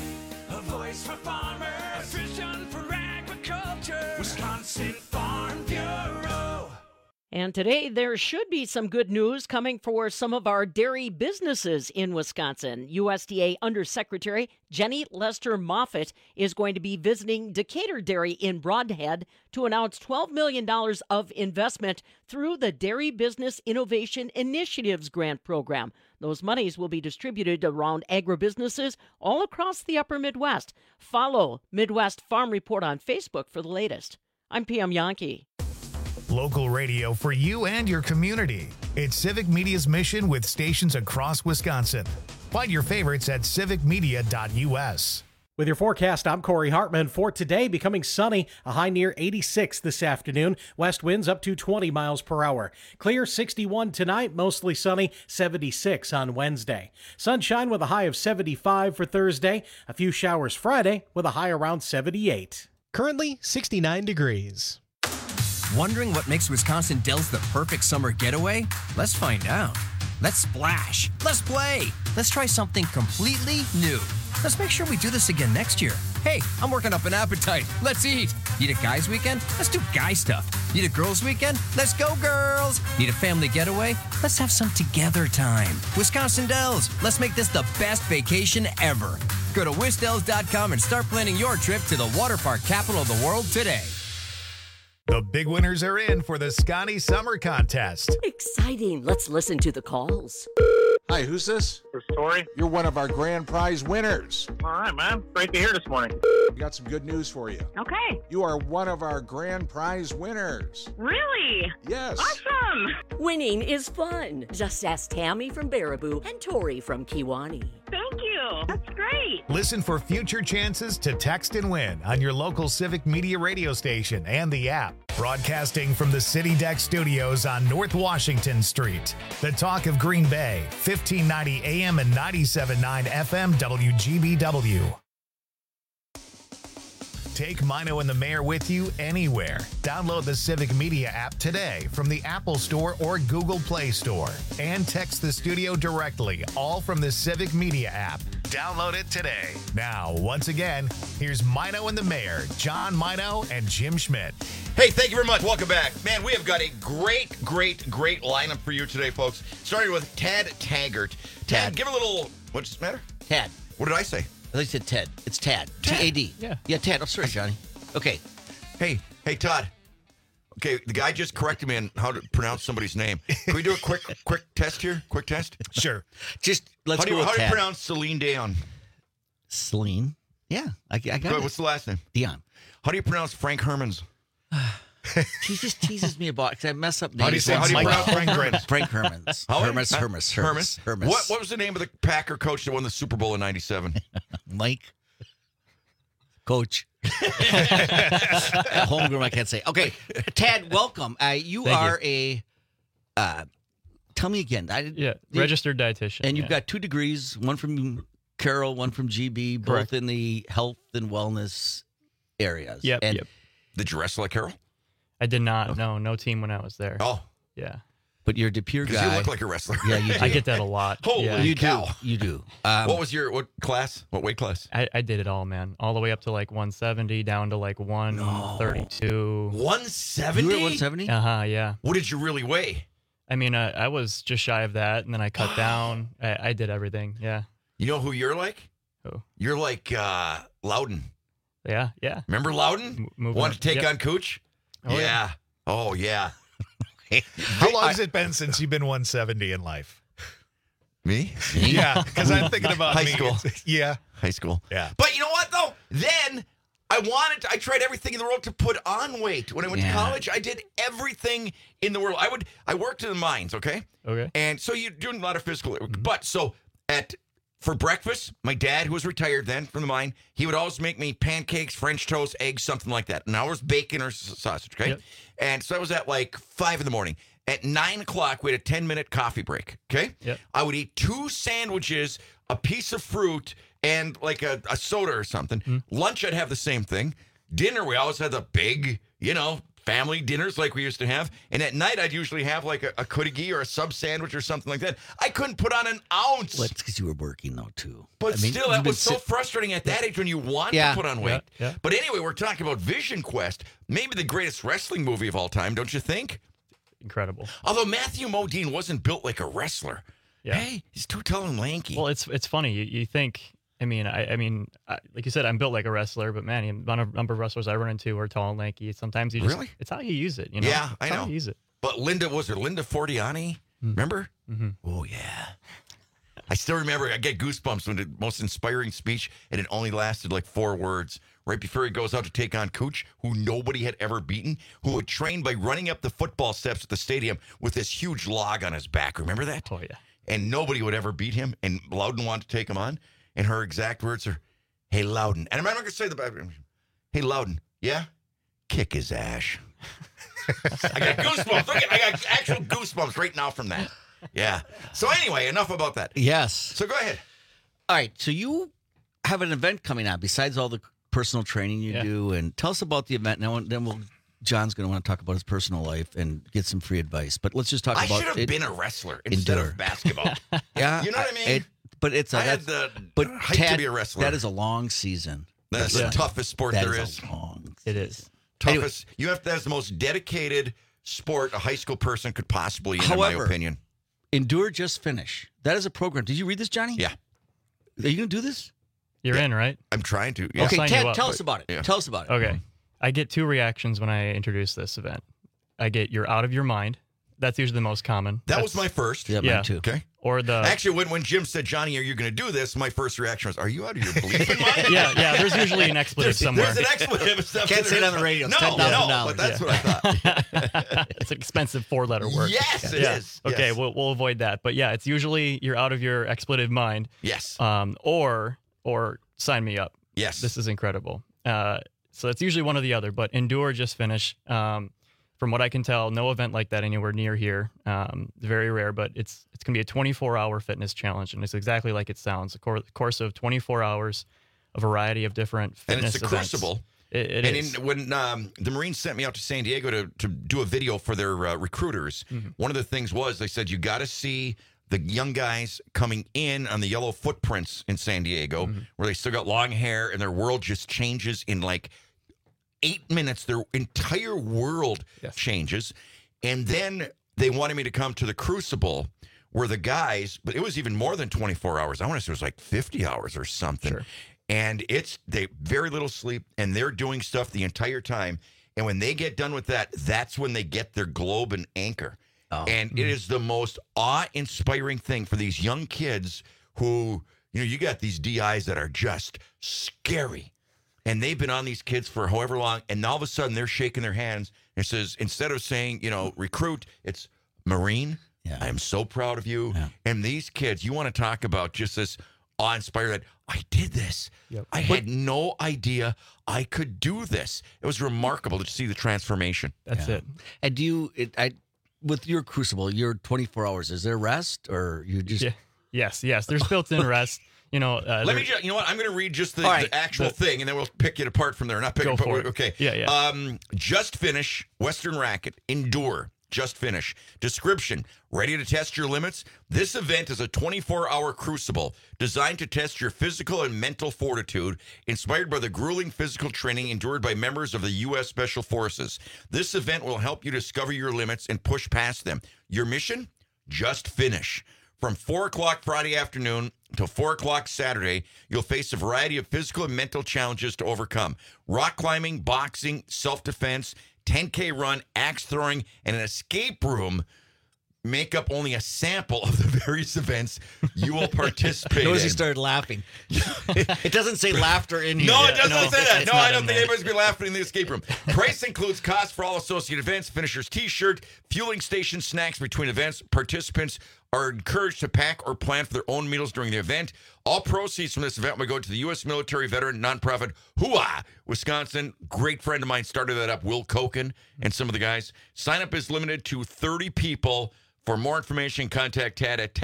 A voice for farmers, a vision for agriculture. Wisconsin Farm Bureau. And today, there should be some good news coming for some of our dairy businesses in Wisconsin. USDA Undersecretary Jenny Lester Moffitt is going to be visiting Decatur Dairy in Brodhead to announce $12 million of investment through the Dairy Business Innovation Initiatives Grant Program. Those monies will be distributed around agribusinesses all across the upper Midwest. Follow Midwest Farm Report on Facebook for the latest. I'm Pam Yonke. Local radio for you and your community. It's Civic Media's mission with stations across Wisconsin. Find your favorites at civicmedia.us. With your forecast, I'm Corey Hartman. For today, becoming sunny, a high near 86 this afternoon. West winds up to 20 miles per hour. Clear 61 tonight, mostly sunny, 76 on Wednesday. Sunshine with a high of 75 for Thursday. A few showers Friday with a high around 78. Currently 69 degrees. Wondering what makes Wisconsin Dells the perfect summer getaway? Let's find out. Let's splash. Let's play. Let's try something completely new. Let's make sure we do this again next year. Hey, I'm working up an appetite. Let's eat. Need a guys' weekend? Let's do guy stuff. Need a girls' weekend? Let's go, girls. Need a family getaway? Let's have some together time. Wisconsin Dells. Let's make this the best vacation ever. Go to wisdells.com and start planning your trip to the water park capital of the world today. The big winners are in for the Scotty Summer Contest. Exciting. Let's listen to the calls. Hi, who's this? It's Tori. You're one of our grand prize winners. All right, man. Great to hear this morning. We got some good news for you. Okay. You are one of our grand prize winners. Really? Yes. Awesome. Winning is fun. Just ask Tammy from Baraboo and Tori from Kewanee. Thank you. That's great. Listen for future chances to text and win on your local Civic Media radio station and the app. Broadcasting from the City Deck Studios on North Washington Street. The talk of Green Bay, 1590 AM and 97.9 FM WGBW. Take Mino and the Mayor with you anywhere. Download the Civic Media app today from the Apple Store or Google Play Store. And text the studio directly, all from the Civic Media app. Download it today. Now, once again, here's Mino and the Mayor, John Mino and Jim Schmidt. Hey, thank you very much. Welcome back. Man, we have got a great lineup for you today, folks. Starting with Tad Taggart. Tad, give a little, what's the matter? Tad. What did I say? I thought you said Ted. It's Tad. T-A-D. Yeah, Tad. Oh, sorry, Johnny. Okay. Hey, Todd. Okay, the guy just corrected me on how to pronounce somebody's name. Can we do a quick test here? Quick test? Sure. Just let's go with How do you Tad. pronounce Celine Dion? Celine? Yeah, I got it. What's the last name? Dion. How do you pronounce Frank Herman's? He just teases me about because I mess up names. How do you pronounce Frank Herman's? Frank Herman's. Hermes. What was the name of the Packer coach that won the Super Bowl in '97? Mike. Coach. Homegrown, I can't say. Okay, Tad, welcome. You are a. Tell me again. Registered dietitian. And you've got 2 degrees, one from Carroll, one from GB, both Correct. in the health and wellness areas. Yep. And Did you wrestle at Carroll? I did not. No team when I was there. Oh. Yeah. But you're a De Pere Because guy. you look like a wrestler. Yeah, you do. I get that a lot. Holy yeah. cow. You do. What was what class? What weight class? I did it all, man. All the way up to like 170, down to like 132. 170? You were at 170? Uh-huh, yeah. What did you really weigh? I mean, I was just shy of that, and then I cut down. I did everything, yeah. You know who you're like? Who? You're like Loudon. Yeah. Remember Loudon? Want to take on Cooch? Oh, yeah. Oh, yeah. How long has it been since you've been 170 in life? Me? Yeah, because I'm thinking about high me. school. Yeah. High school. Yeah. But you know what, though? Then I tried everything in the world to put on weight. When I went to college, I did everything in the world. I worked in the mines, okay? Okay. And so you're doing a lot of physical work. But so for breakfast, my dad, who was retired then from the mine, he would always make me pancakes, French toast, eggs, something like that. And I was bacon or sausage, okay? Yep. And so I was at like 5 in the morning. At 9 o'clock, we had a 10-minute coffee break, okay? Yep. I would eat 2 sandwiches, a piece of fruit, and like a soda or something. Lunch, I'd have the same thing. Dinner, we always had the big, family dinners like we used to have. And at night, I'd usually have like a kudigi or a sub sandwich or something like that. I couldn't put on an ounce. Well, it's because you were working, though, too. But still, that was so frustrating at that age when you want to put on weight. Yeah. But anyway, we're talking about Vision Quest, maybe the greatest wrestling movie of all time, don't you think? Incredible. Although Matthew Modine wasn't built like a wrestler. Yeah. Hey, he's too tall and lanky. Well, it's funny. You think, I mean, like you said, I'm built like a wrestler, but man, the number of wrestlers I run into are tall and lanky. Sometimes you just, Really? it's how you use it, Yeah, I It's how know. you use it. But Linda Fortiani? Remember? Mm-hmm. Oh, yeah. I still remember, I get goosebumps when the most inspiring speech, and it only lasted like 4 words. Right before he goes out to take on Cooch, who nobody had ever beaten, who would train by running up the football steps at the stadium with this huge log on his back. Remember that? Oh, yeah. And nobody would ever beat him, and Loudon wanted to take him on. And her exact words are, "Hey, Loudon." And I'm not going to say the "Hey, Loudon, yeah? Kick his ass." I got goosebumps. Look, I got actual goosebumps right now from that. Yeah. So anyway, enough about that. Yes. So go ahead. All right. So you have an event coming on besides all the personal training you do, and tell us about the event. Now, then John's going to want to talk about his personal life and get some free advice. But let's just talk I about. should have been a wrestler instead of basketball. Yeah, you know what I mean. I had the height to be a wrestler. That is a long season. That's the toughest sport there is. It is. Toughest. That's the most dedicated sport a high school person could possibly, in my opinion. Endure, just finish. That is a program. Did you read this, Johnny? Yeah. Are you going to do this? You're in, right? I'm trying to. Yeah. Okay, Ted, tell us about it. Yeah. Tell us about it. Okay. I get 2 reactions when I introduce this event. I get, "You're out of your mind." That's usually the most common. That was my first. Yeah, mine too. Okay. Or Actually, when Jim said, "Johnny, are you going to do this?" My first reaction was, "Are you out of your bleeping mind?" Yeah. There's usually an expletive somewhere. There's an expletive. Can't say it on the radio. It's No, $10,000. but that's what I thought. It's an expensive 4-letter word. Yes, it is. Okay, Yes. we'll avoid that. But yeah, it's usually you're out of your expletive mind. Yes. Or sign me up. Yes. This is incredible. So it's usually one or the other. But endure, just finish. From what I can tell, no event like that anywhere near here. Very rare, but it's going to be a 24-hour fitness challenge, and it's exactly like it sounds. A course of 24 hours, a variety of different fitness And it's a events. crucible. It is. When the Marines sent me out to San Diego to do a video for their recruiters, one of the things was they said you got to see the young guys coming in on the yellow footprints in San Diego, where they still got long hair and their world just changes in like 8 minutes. Their entire world changes. And then they wanted me to come to the Crucible where the guys, but it was even more than 24 hours. I want to say it was like 50 hours or something. Sure. And they very little sleep, and they're doing stuff the entire time. And when they get done with that, that's when they get their globe and anchor. Oh. And it is the most awe-inspiring thing for these young kids who, you got these DIs that are just scary. And they've been on these kids for however long, and all of a sudden they're shaking their hands. And it says, instead of saying, recruit, it's Marine. Yeah. I'm so proud of you. Yeah. And these kids, you want to talk about just this awe-inspiring that I did this. Yep. I had no idea I could do this. It was remarkable to see the transformation. That's it. And with your Crucible, your 24 hours, is there rest or you just... Yeah. Yes. There's built-in rest. Let me just, what? I'm going to read just the actual thing, and then we'll pick it apart from there. Not pick it apart. Okay. Yeah. Just finish, Western Racket, endure. Just finish. Description, ready to test your limits? This event is a 24-hour crucible designed to test your physical and mental fortitude, inspired by the grueling physical training endured by members of the U.S. Special Forces. This event will help you discover your limits and push past them. Your mission? Just finish. From 4 o'clock Friday afternoon till 4 o'clock Saturday, you'll face a variety of physical and mental challenges to overcome. Rock climbing, boxing, self-defense, 10K run, axe throwing, and an escape room make up only a sample of the various events you will participate in. Notice he started laughing. It doesn't say laughter in here. No, it doesn't say that. No, I don't think anybody's going to be laughing in the escape room. Price includes costs for all associated events, finishers t-shirt, fueling station snacks between events. Participants are encouraged to pack or plan for their own meals during the event. All proceeds from this event will go to the U.S. military veteran nonprofit Hua Wisconsin. Great friend of mine started that up, Will Koken, and some of the guys. Sign up is limited to 30 people. For more information, contact Tad at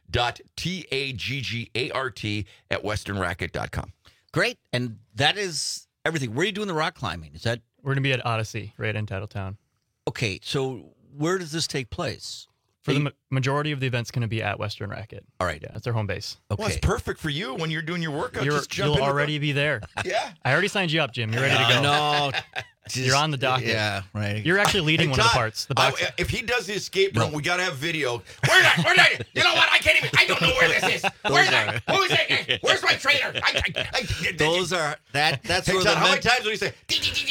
tad.taggart@westernracket.com. Great. And that is everything. Where are you doing the rock climbing? Is that... We're going to be at Odyssey, right in Titletown. Okay, so where does this take place? For the majority of the event's going to be at Western Racket. All right. Yeah, that's our home base. Okay. Well, it's perfect for you when you're doing your workout. Just jump You'll already be there. Yeah. I already signed you up, Jim. You're ready to go. No. You're on the docket. Yeah, right. You're actually leading one of the parts. The box. If he does the escape room, we got to have video. Where's that? You know what? I can't even. I don't know where this is. Where's that? Who's that? Where's my trainer? Those are that's hey, where John, the how many times do we say?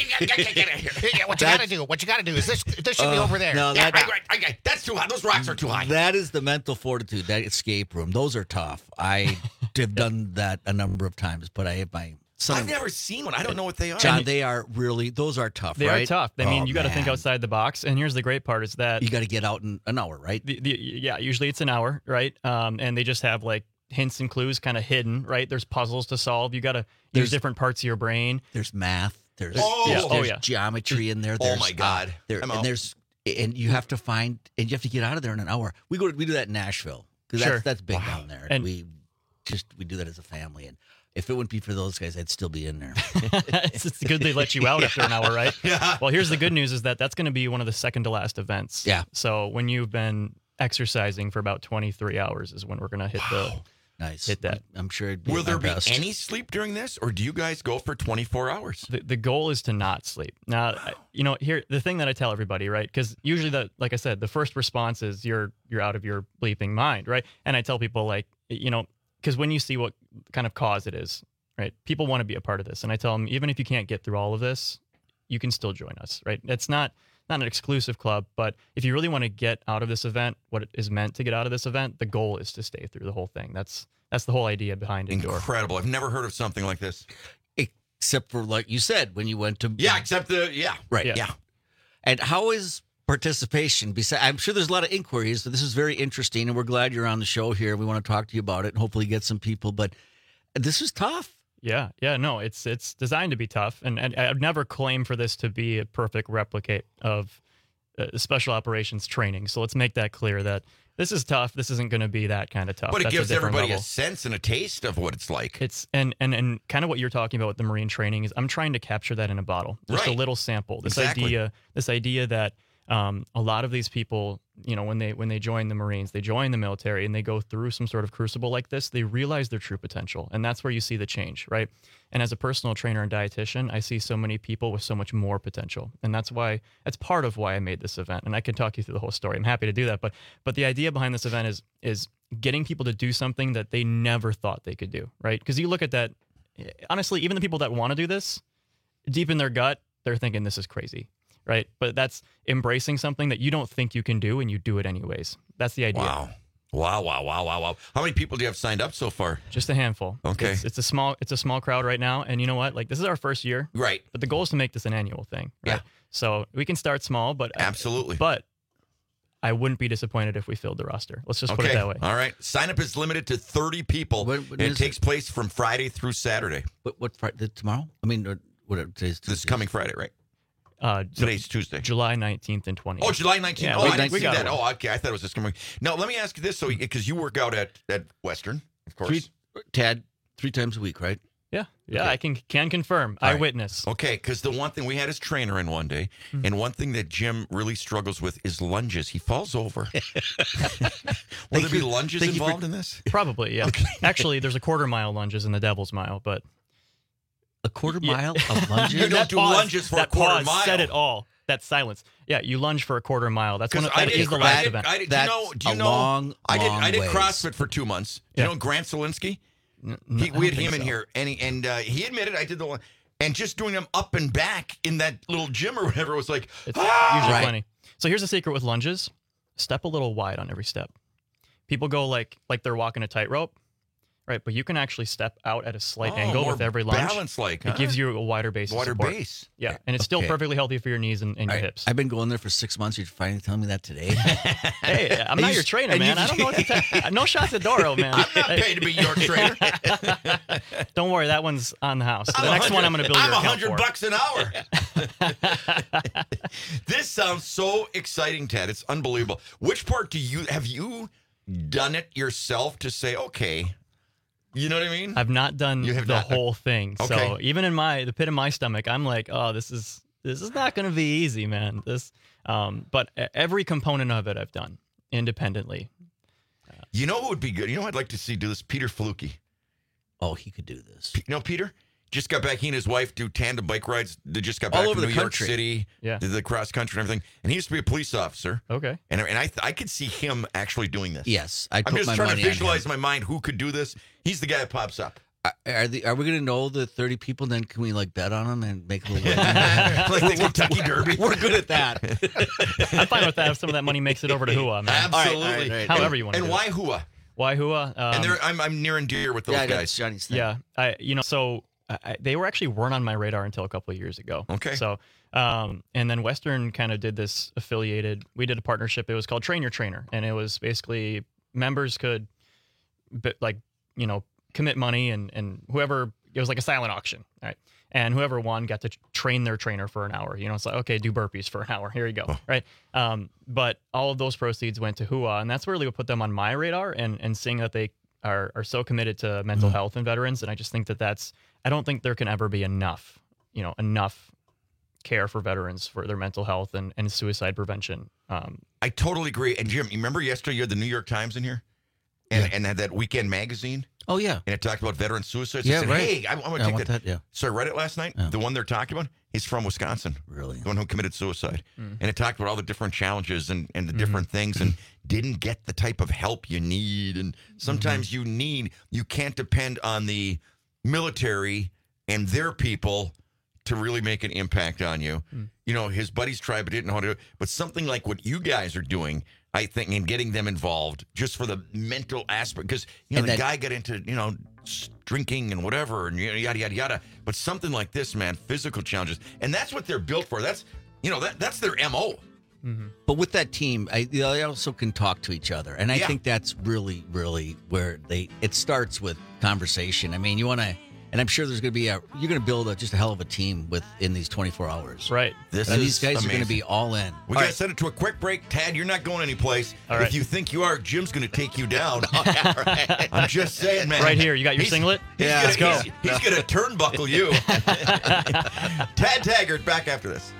What you got to do? What you got to do is this. This should be over there. No, Yeah, that's too high. Those rocks are too high. That is the mental fortitude. That escape room. Those are tough. I have done that a number of times, but I have my son. I've never seen one. I don't know what they are. John, they are really. Those are tough. They right? are tough. I mean, you got to think man. outside the box. And here's the great part: is that You got to get out in an hour, right? Yeah, usually it's an hour, right? And they just have like hints and clues kind of hidden, right? There's puzzles to solve. You got to use different parts of your brain. There's math. There's yeah. geometry in there. There's, my God. And you have to find, and you have to get out of there in an hour. We do that in Nashville because that's big down there. And we do that as a family. And if it wouldn't be for those guys, I'd still be in there. it's good they let you out after an hour, right? Yeah. Well, here's the good news: is that's going to be one of the second to last events. Yeah. So when you've been exercising for about 23 hours is when we're going to hit Nice. hit that. I'm sure it'd be Will there my be best. any sleep during this, or do you guys go for 24 hours? The goal is to not sleep. Now, here the thing that I tell everybody, right? Because usually, like I said, the first response is you're out of your bleeping mind, right? And I tell people because when you see what kind of cause it is, right? People want to be a part of this, and I tell them even if you can't get through all of this, you can still join us, right? It's not an exclusive club, but if you really want to get out of this event, what it is meant to get out of this event, the goal is to stay through the whole thing. That's the whole idea behind Endure. Incredible. I've never heard of something like this. Except for, like you said, when you went to... Right. Yeah. And how is participation? I'm sure there's a lot of inquiries, but this is very interesting, and we're glad you're on the show here. We want to talk to you about it and hopefully get some people, but this is tough. Yeah, no, it's designed to be tough, and I'd never claim for this to be a perfect replicate of special operations training. So let's make that clear that This is tough. This isn't going to be that kind of tough. But it That's gives a different everybody level. a sense and a taste of what it's like. It's and kind of what you're talking about with the Marine training is I'm trying to capture that in a bottle, just a Right. little sample. This Exactly. idea that a lot of these people, when they join the Marines, they join the military and they go through some sort of crucible like this, they realize their true potential, and that's where you see the change, right? And as a personal trainer and dietitian, I see so many people with so much more potential, and that's part of why I made this event. And I can talk you through the whole story. I'm happy to do that, but the idea behind this event is getting people to do something that they never thought they could do, right? Because you look at that, honestly, even the people that want to do this, deep in their gut, they're thinking this is crazy, right? But that's embracing something that you don't think you can do, and you do it anyways. That's the idea. Wow. How many people do you have signed up so far? Just a handful. Okay. It's a small crowd right now, and you know what? Like, this is our first year, right? But the goal is to make this an annual thing, right? Yeah. So we can start small, but absolutely. But I wouldn't be disappointed if we filled the roster. Let's just put it that way. All right. Sign up is limited to 30 people. And it takes place from Friday through Saturday. What Friday? Tomorrow? I mean, what today's Tuesday? This is coming Friday, right? Today's Tuesday. July 19th and 20th. Oh, July 19th. Yeah, I didn't see got that. one. Oh, okay. I thought it was just coming. Now, let me ask you this, because you work out at Western, of course. Tad, 3 times a week, right? Yeah. Okay. I can confirm. All right. Eyewitness. Okay, because the one thing we had his trainer in one day, and one thing that Jim really struggles with is lunges. He falls over. Will there be lunges involved in this? Probably, yeah. Actually, there's a quarter-mile lunges in the Devil's Mile, but a quarter mile of lunges. You don't do lunges for a quarter mile. Said it all. That silence. Yeah, you lunge for a quarter mile. That's one. I That is the last event. Do you know? I did CrossFit for 2 months. Do you know Grant Zielinski? We had him in here, and he admitted I did the one, and just doing them up and back in that little gym or whatever was like Usually plenty. So here's the secret with lunges: step a little wide on every step. People go like they're walking a tightrope, right? But you can actually step out at a slight angle more with every lunge. balance-like, It gives you a wider base. of Wider support. base. Yeah, and it's still Okay. perfectly healthy for your knees and your hips. I've been going there for 6 months. You're finally telling me that today. Hey, I'm not your trainer, man. I don't know what to tell. No shots at Doro, man. I'm not paid to be your trainer. Don't worry, that one's on the house. The next one I'm going to build your account for. $100 an hour. This sounds so exciting, Ted. It's unbelievable. Which part have you done it yourself to say, okay, you know what I mean? I've not done the whole thing. Okay. So even in the pit of my stomach, I'm like, oh, this is not going to be easy, man. But every component of it I've done independently. You know who would be good? You know who I'd like to see do this? Peter Fluke. Oh, he could do this. You know Peter? Just got back. He and his wife do tandem bike rides. They just got back All over from the New York country. City. Yeah. Did the cross country and everything. And he used to be a police officer. Okay. And I could see him actually doing this. Yes, I'm put just my trying to money on visualize him. in my mind who could do this. He's the guy that pops up. Are we going to know the 30 people? Then can we bet on them and make a little? Like the Kentucky Derby. We're good at that. I'm fine with that if some of that money makes it over to Hua, man. Absolutely. All right. However you want to And do why it. Hua? Why Hua? And I'm near and dear with those Yeah, guys. that's Johnny's thing. Yeah. So they weren't on my radar until a couple of years ago. Okay. So, and then Western kind of did this affiliated. We did a partnership. It was called Train Your Trainer, and it was basically members could, commit money, and whoever, it was like a silent auction, right? And whoever won got to train their trainer for an hour. It's like, okay, do burpees for an hour. Here you go, right? But all of those proceeds went to Hua, and that's really what put them on my radar. And seeing that they are so committed to mental health and veterans, and I just think I don't think there can ever be enough care for veterans for their mental health and suicide prevention. I totally agree. And Jim, you remember yesterday you had the New York Times in here? And had that Weekend magazine? Oh, yeah. And it talked about veteran suicides. Yeah, I said, right. hey, I want to take that. Yeah. So I read it last night. Yeah. The one they're talking about, he's from Wisconsin. Really? The one who committed suicide. And it talked about all the different challenges and the different things and didn't get the type of help you need. And sometimes you can't depend on the military and their people to really make an impact on you. His buddies tried but didn't know how to do it. But something like what you guys are doing, I think, and getting them involved just for the mental aspect. Because, the guy got into, drinking and whatever and yada, yada, yada. But something like this, man, physical challenges. And that's what they're built for. That's, that's their MO. But with that team, they also can talk to each other. And I think that's really, really where it starts with conversation. I mean, you want to And I'm sure there's going to be you're going to build just a hell of a team within these 24 hours. Right. These guys are going to be all in. We got to send it to a quick break. Tad, you're not going anyplace. All right. If you think you are, Jim's going to take you down. I'm just saying, man. Right here. You got your singlet? Let's go. He's going to turnbuckle you. Tad Taggart back after this.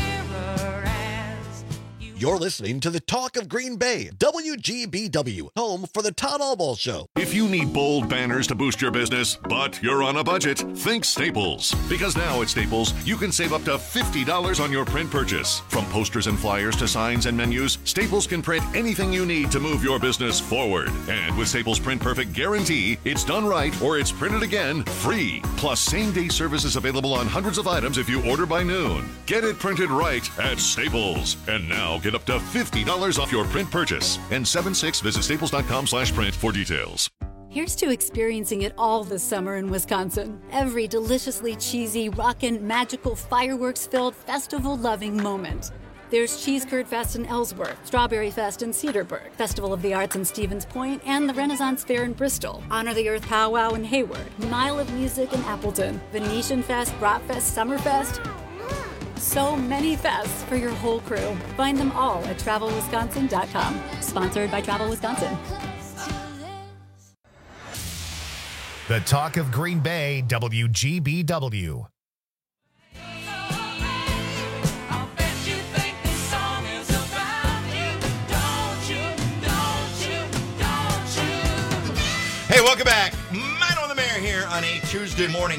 You're listening to the Talk of Green Bay, WGBW, home for the Todd Allball Show. If you need bold banners to boost your business, but you're on a budget, think Staples. Because now at Staples, you can save up to $50 on your print purchase. From posters and flyers to signs and menus, Staples can print anything you need to move your business forward. And with Staples Print Perfect Guarantee, it's done right or it's printed again free. Plus, same-day service is available on hundreds of items if you order by noon. Get it printed right at Staples. And now, get up to $50 off your print purchase. N76, visit staples.com/print for details. Here's to experiencing it all this summer in Wisconsin. Every deliciously cheesy, rockin', magical, fireworks-filled, festival-loving moment. There's Cheese Curd Fest in Ellsworth, Strawberry Fest in Cedarburg, Festival of the Arts in Stevens Point, and the Renaissance Fair in Bristol, Honor the Earth Powwow in Hayward, Mile of Music in Appleton, Venetian Fest, Bratfest, Summerfest. So many fests for your whole crew. Find them all at TravelWisconsin.com. Sponsored by Travel Wisconsin. The Talk of Green Bay, WGBW. Hey, welcome back. Mino and the Mayor here on a Tuesday morning.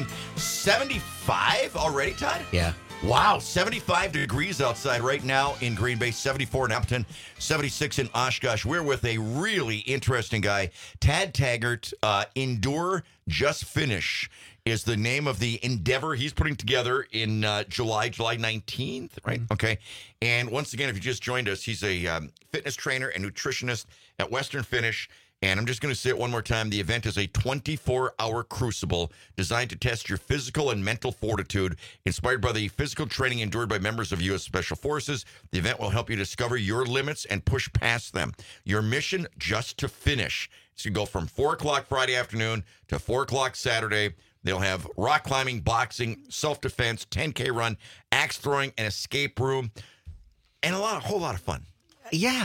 75 already, Todd? Yeah. Wow, 75 degrees outside right now in Green Bay, 74 in Appleton, 76 in Oshkosh. We're with a really interesting guy, Tad Taggart. Endure, Just Finish is the name of the endeavor he's putting together in July 19th, right? Mm-hmm. Okay. And once again, if you just joined us, he's a fitness trainer and nutritionist at Western Finish. And I'm just going to say it one more time. The event is a 24-hour crucible designed to test your physical and mental fortitude. Inspired by the physical training endured by members of U.S. Special Forces, the event will help you discover your limits and push past them. Your mission, just to finish. It's going to go from 4 o'clock Friday afternoon to 4 o'clock Saturday. They'll have rock climbing, boxing, self-defense, 10K run, axe throwing, an escape room, and a whole lot of fun. Yeah.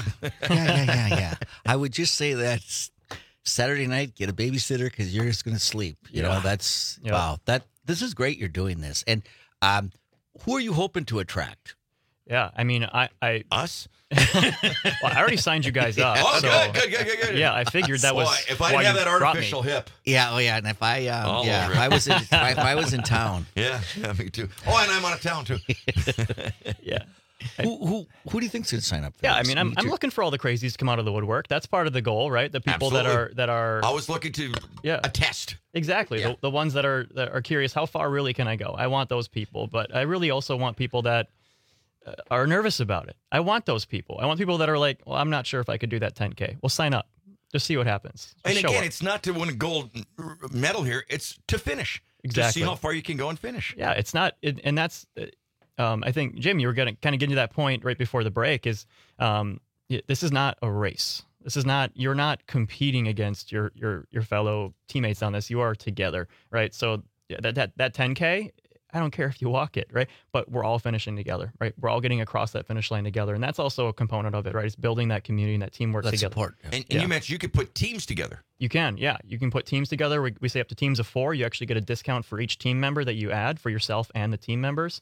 I would just say that Saturday night, get a babysitter because you're just going to sleep. You know, that's wow. This is great. You're doing this, and who are you hoping to attract? Yeah, I mean, us. Well, I already signed you guys up. Oh, so, good. Yeah, I figured that was. Well, if I didn't have that artificial hip. Yeah, and if I, if I was in town. Yeah, me too. Oh, and I'm out of town too. Yeah. Who do you think's going to sign up for this? I mean, I'm looking for all the crazies to come out of the woodwork. That's part of the goal, right? The people Absolutely. that are I was looking to attest. Exactly. Yeah. The ones that are curious, how far really can I go? I want those people, but I really also want people that are nervous about it. I want those people. I want people that are like, well, I'm not sure if I could do that 10K. Well, sign up. Just see what happens. And Show again, up. it's not to win a gold medal here. It's to finish. Exactly. To see how far you can go and finish. Yeah, it's not, and that's. I think, Jim, you were going to kind of get to that point right before the break is this is not a race. This is not, you're not competing against your fellow teammates on this. You are together, right? So that 10K, I don't care if you walk it, right? But we're all finishing together, right? We're all getting across that finish line together. And that's also a component of it, right? It's building that community and that teamwork together. Support. And you mentioned you could put teams together. You can, yeah. You can put teams together. We say up to teams of 4. You actually get a discount for each team member that you add for yourself and the team members.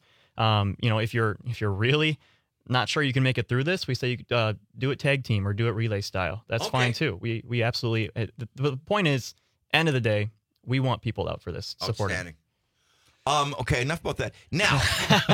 If you're really not sure you can make it through this, we say you do it tag team or do it relay style. That's fine too. We absolutely. The point is, end of the day, we want people out for this. Supporting. Okay, enough about that. Now,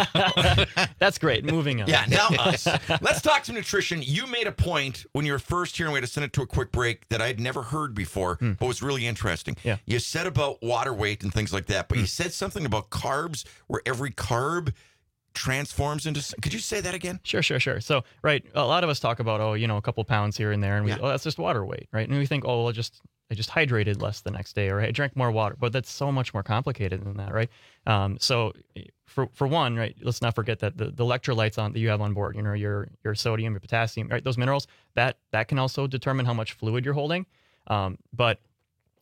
that's great. Moving on. Yeah, now us. Let's talk some nutrition. You made a point when you were first here, and we had to send it to a quick break that I had never heard before, but was really interesting. Yeah. You said about water weight and things like that, but you said something about carbs, where every carb transforms into. Could you say that again? Sure. So, right, a lot of us talk about, a couple pounds here and there, and that's just water weight, right? And we think, I just hydrated less the next day, or I drank more water, but that's so much more complicated than that, right? So for one, right, let's not forget that the electrolytes that you have on board, your sodium, your potassium, right, those minerals, that can also determine how much fluid you're holding. But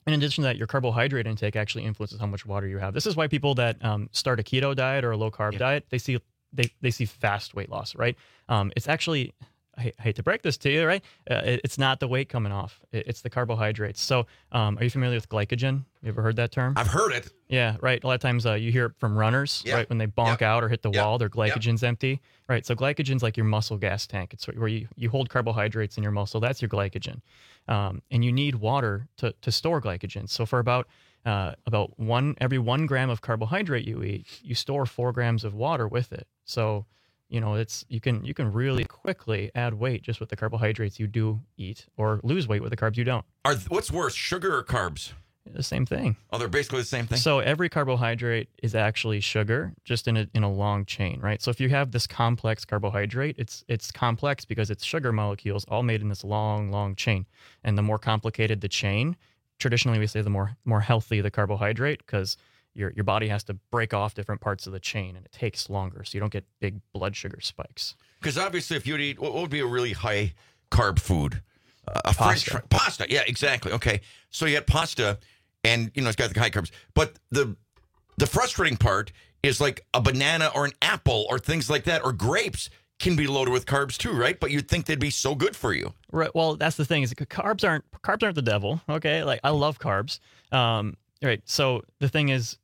In addition to that, your carbohydrate intake actually influences how much water you have. This is why people that start a keto diet or a low carb diet, they see fast weight loss, right? It's actually, I hate to break this to you, right? It's not the weight coming off. It's the carbohydrates. So are you familiar with glycogen? You ever heard that term? I've heard it. Yeah, right. A lot of times you hear it from runners, right? When they bonk out or hit the wall, their glycogen's empty, right? So glycogen's like your muscle gas tank. It's where you hold carbohydrates in your muscle. That's your glycogen. And you need water to store glycogen. So for about every 1 gram of carbohydrate you eat, you store 4 grams of water with it. So, you know, you can really quickly add weight just with the carbohydrates you do eat, or lose weight with the carbs you don't. What's worse, sugar or carbs? The same thing. Oh, they're basically the same thing. So every carbohydrate is actually sugar, just in a long chain, right? So if you have this complex carbohydrate, it's complex because it's sugar molecules all made in this long chain. And the more complicated the chain, traditionally we say the more healthy the carbohydrate, because your body has to break off different parts of the chain, and it takes longer, so you don't get big blood sugar spikes. Because obviously, if you'd eat, what would be a really high carb food? Pasta. Yeah, exactly. Okay, so you had pasta, and it's got the high carbs. But the frustrating part is like a banana or an apple or things like that, or grapes can be loaded with carbs too, right? But you'd think they'd be so good for you. Right. Well, that's the thing, is carbs aren't the devil. Okay, like I love carbs. Right. So the thing is,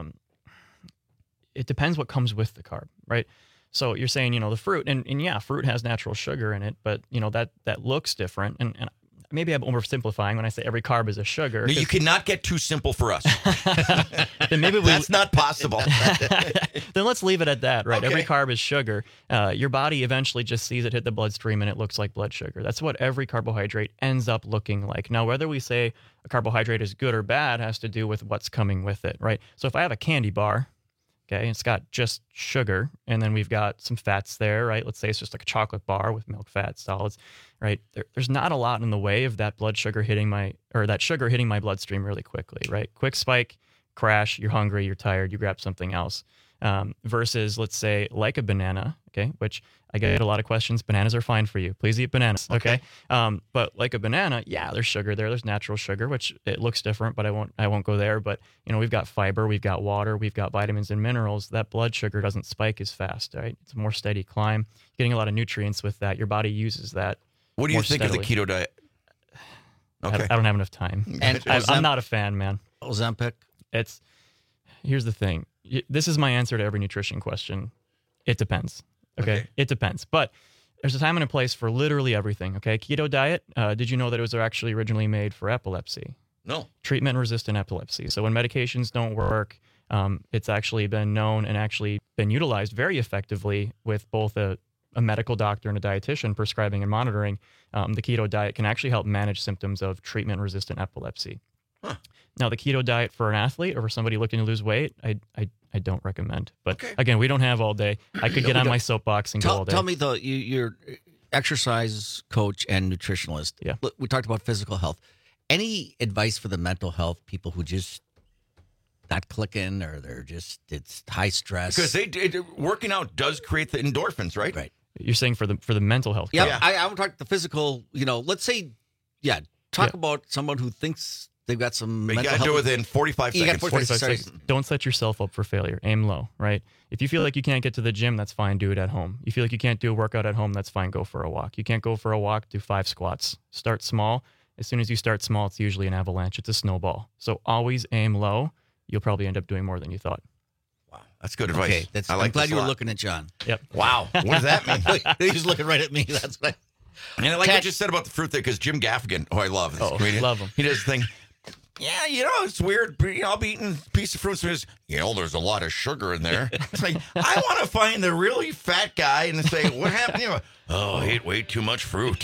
it depends what comes with the carb, right? So you're saying, the fruit, and yeah, fruit has natural sugar in it, but that looks different. And maybe I'm oversimplifying when I say every carb is a sugar. No, you cannot get too simple for us. Then maybe that's not possible. Then let's leave it at that, right? Okay. Every carb is sugar. Your body eventually just sees it hit the bloodstream and it looks like blood sugar. That's what every carbohydrate ends up looking like. Now, whether we say a carbohydrate is good or bad has to do with what's coming with it, right? So if I have a candy bar, okay, it's got just sugar, and then we've got some fats there, right? Let's say it's just like a chocolate bar with milk, fat, solids, right? There's not a lot in the way of that sugar hitting my bloodstream really quickly, right? Quick spike, crash, you're hungry, you're tired, you grab something else. Versus, let's say, like a banana, okay, which I get a lot of questions. Bananas are fine for you. Please eat bananas, okay? But like a banana, yeah, there's sugar there. There's natural sugar, which it looks different, but I won't go there. But, we've got fiber, we've got water, we've got vitamins and minerals. That blood sugar doesn't spike as fast, right? It's a more steady climb. Getting a lot of nutrients with that. Your body uses that. What do you think of the keto diet? Okay. I don't have enough time. And I'm not a fan, man. Ozempic? Here's the thing. This is my answer to every nutrition question. It depends. Okay? It depends. But there's a time and a place for literally everything. Okay? Keto diet. Did you know that it was actually originally made for epilepsy? No. Treatment-resistant epilepsy. So when medications don't work, it's actually been known and actually been utilized very effectively with both a medical doctor and a dietitian prescribing and monitoring. The keto diet can actually help manage symptoms of treatment-resistant epilepsy. Huh. Now, the keto diet for an athlete or for somebody looking to lose weight, I don't recommend. But again, we don't have all day. I could get on my soapbox and go all day. Tell me, though, you're exercise coach and nutritionalist. Yeah. We talked about physical health. Any advice for the mental health people who just not clicking, or it's high stress? Because working out does create the endorphins, right? Right. You're saying for the mental health. Yeah. I would talk the physical, let's say, talk about someone who thinks they've got some But you mental got to do it health. within 45 seconds. You got 45 seconds. Don't set yourself up for failure. Aim low, right? If you feel like you can't get to the gym, that's fine. Do it at home. You feel like you can't do a workout at home, that's fine. Go for a walk. You can't go for a walk, do 5 squats. Start small. As soon as you start small, it's usually an avalanche. It's a snowball. So always aim low. You'll probably end up doing more than you thought. Wow. That's good advice. Okay, I like I'm glad this you a were lot. looking at John. Yep. Wow. What does that mean? He's looking right at me. That's what And I like what you said about the fruit there, because Jim Gaffigan, who I love, this comedian, love him. He does the thing. Yeah, it's weird. I'll be eating a piece of fruit. So there's a lot of sugar in there. It's like, I want to find the really fat guy and say, what happened? I ate way too much fruit.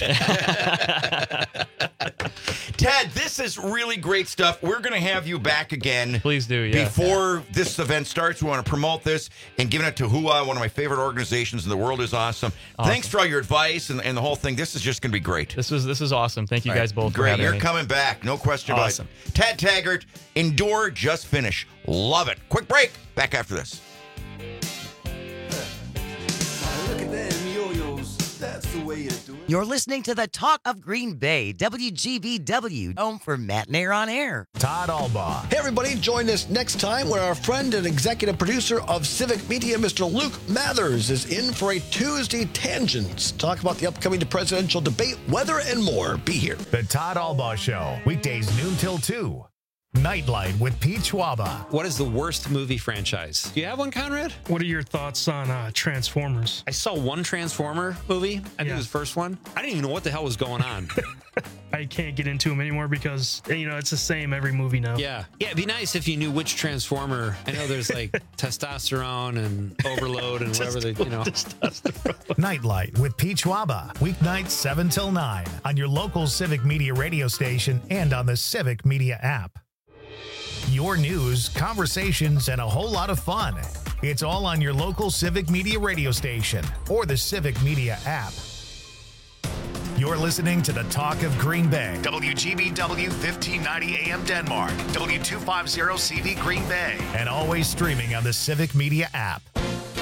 Ted, this is really great stuff. We're going to have you back again. Please do, yeah. Before this event starts, we want to promote this and give it to HUA, one of my favorite organizations in the world. Is awesome. Thanks for all your advice and the whole thing. This is just going to be great. This is awesome. Thank you guys both for Great. having You're me. coming back. No question Awesome. about it. Ted Taggart, Endure, Just Finish. Love it. Quick break. Back after this. Look at them yo-yos, that's the You're listening to the Talk of Green Bay, WGBW, home for Matinee on Air. Todd Albaugh. Hey, everybody, join us next time when our friend and executive producer of Civic Media, Mr. Luke Mathers, is in for a Tuesday Tangents. Talk about the upcoming presidential debate, weather, and more. Be here. The Todd Albaugh Show, weekdays noon till 2. Nightlight with Pete Schwaba. What is the worst movie franchise? Do you have one, Conrad? What are your thoughts on Transformers? I saw one Transformer movie. I think it was the first one. I didn't even know what the hell was going on. I can't get into them anymore because, it's the same every movie now. Yeah. Yeah, it'd be nice if you knew which Transformer. I know there's like testosterone and overload and whatever Nightlight with Pete Schwaba. Weeknights 7 till 9 on your local Civic Media radio station and on the Civic Media app. Your news, conversations, and a whole lot of fun. It's all on your local Civic Media radio station or the Civic Media app. You're listening to the Talk of Green Bay. WGBW 1590 AM Denmark. W250 CV Green Bay. And always streaming on the Civic Media app.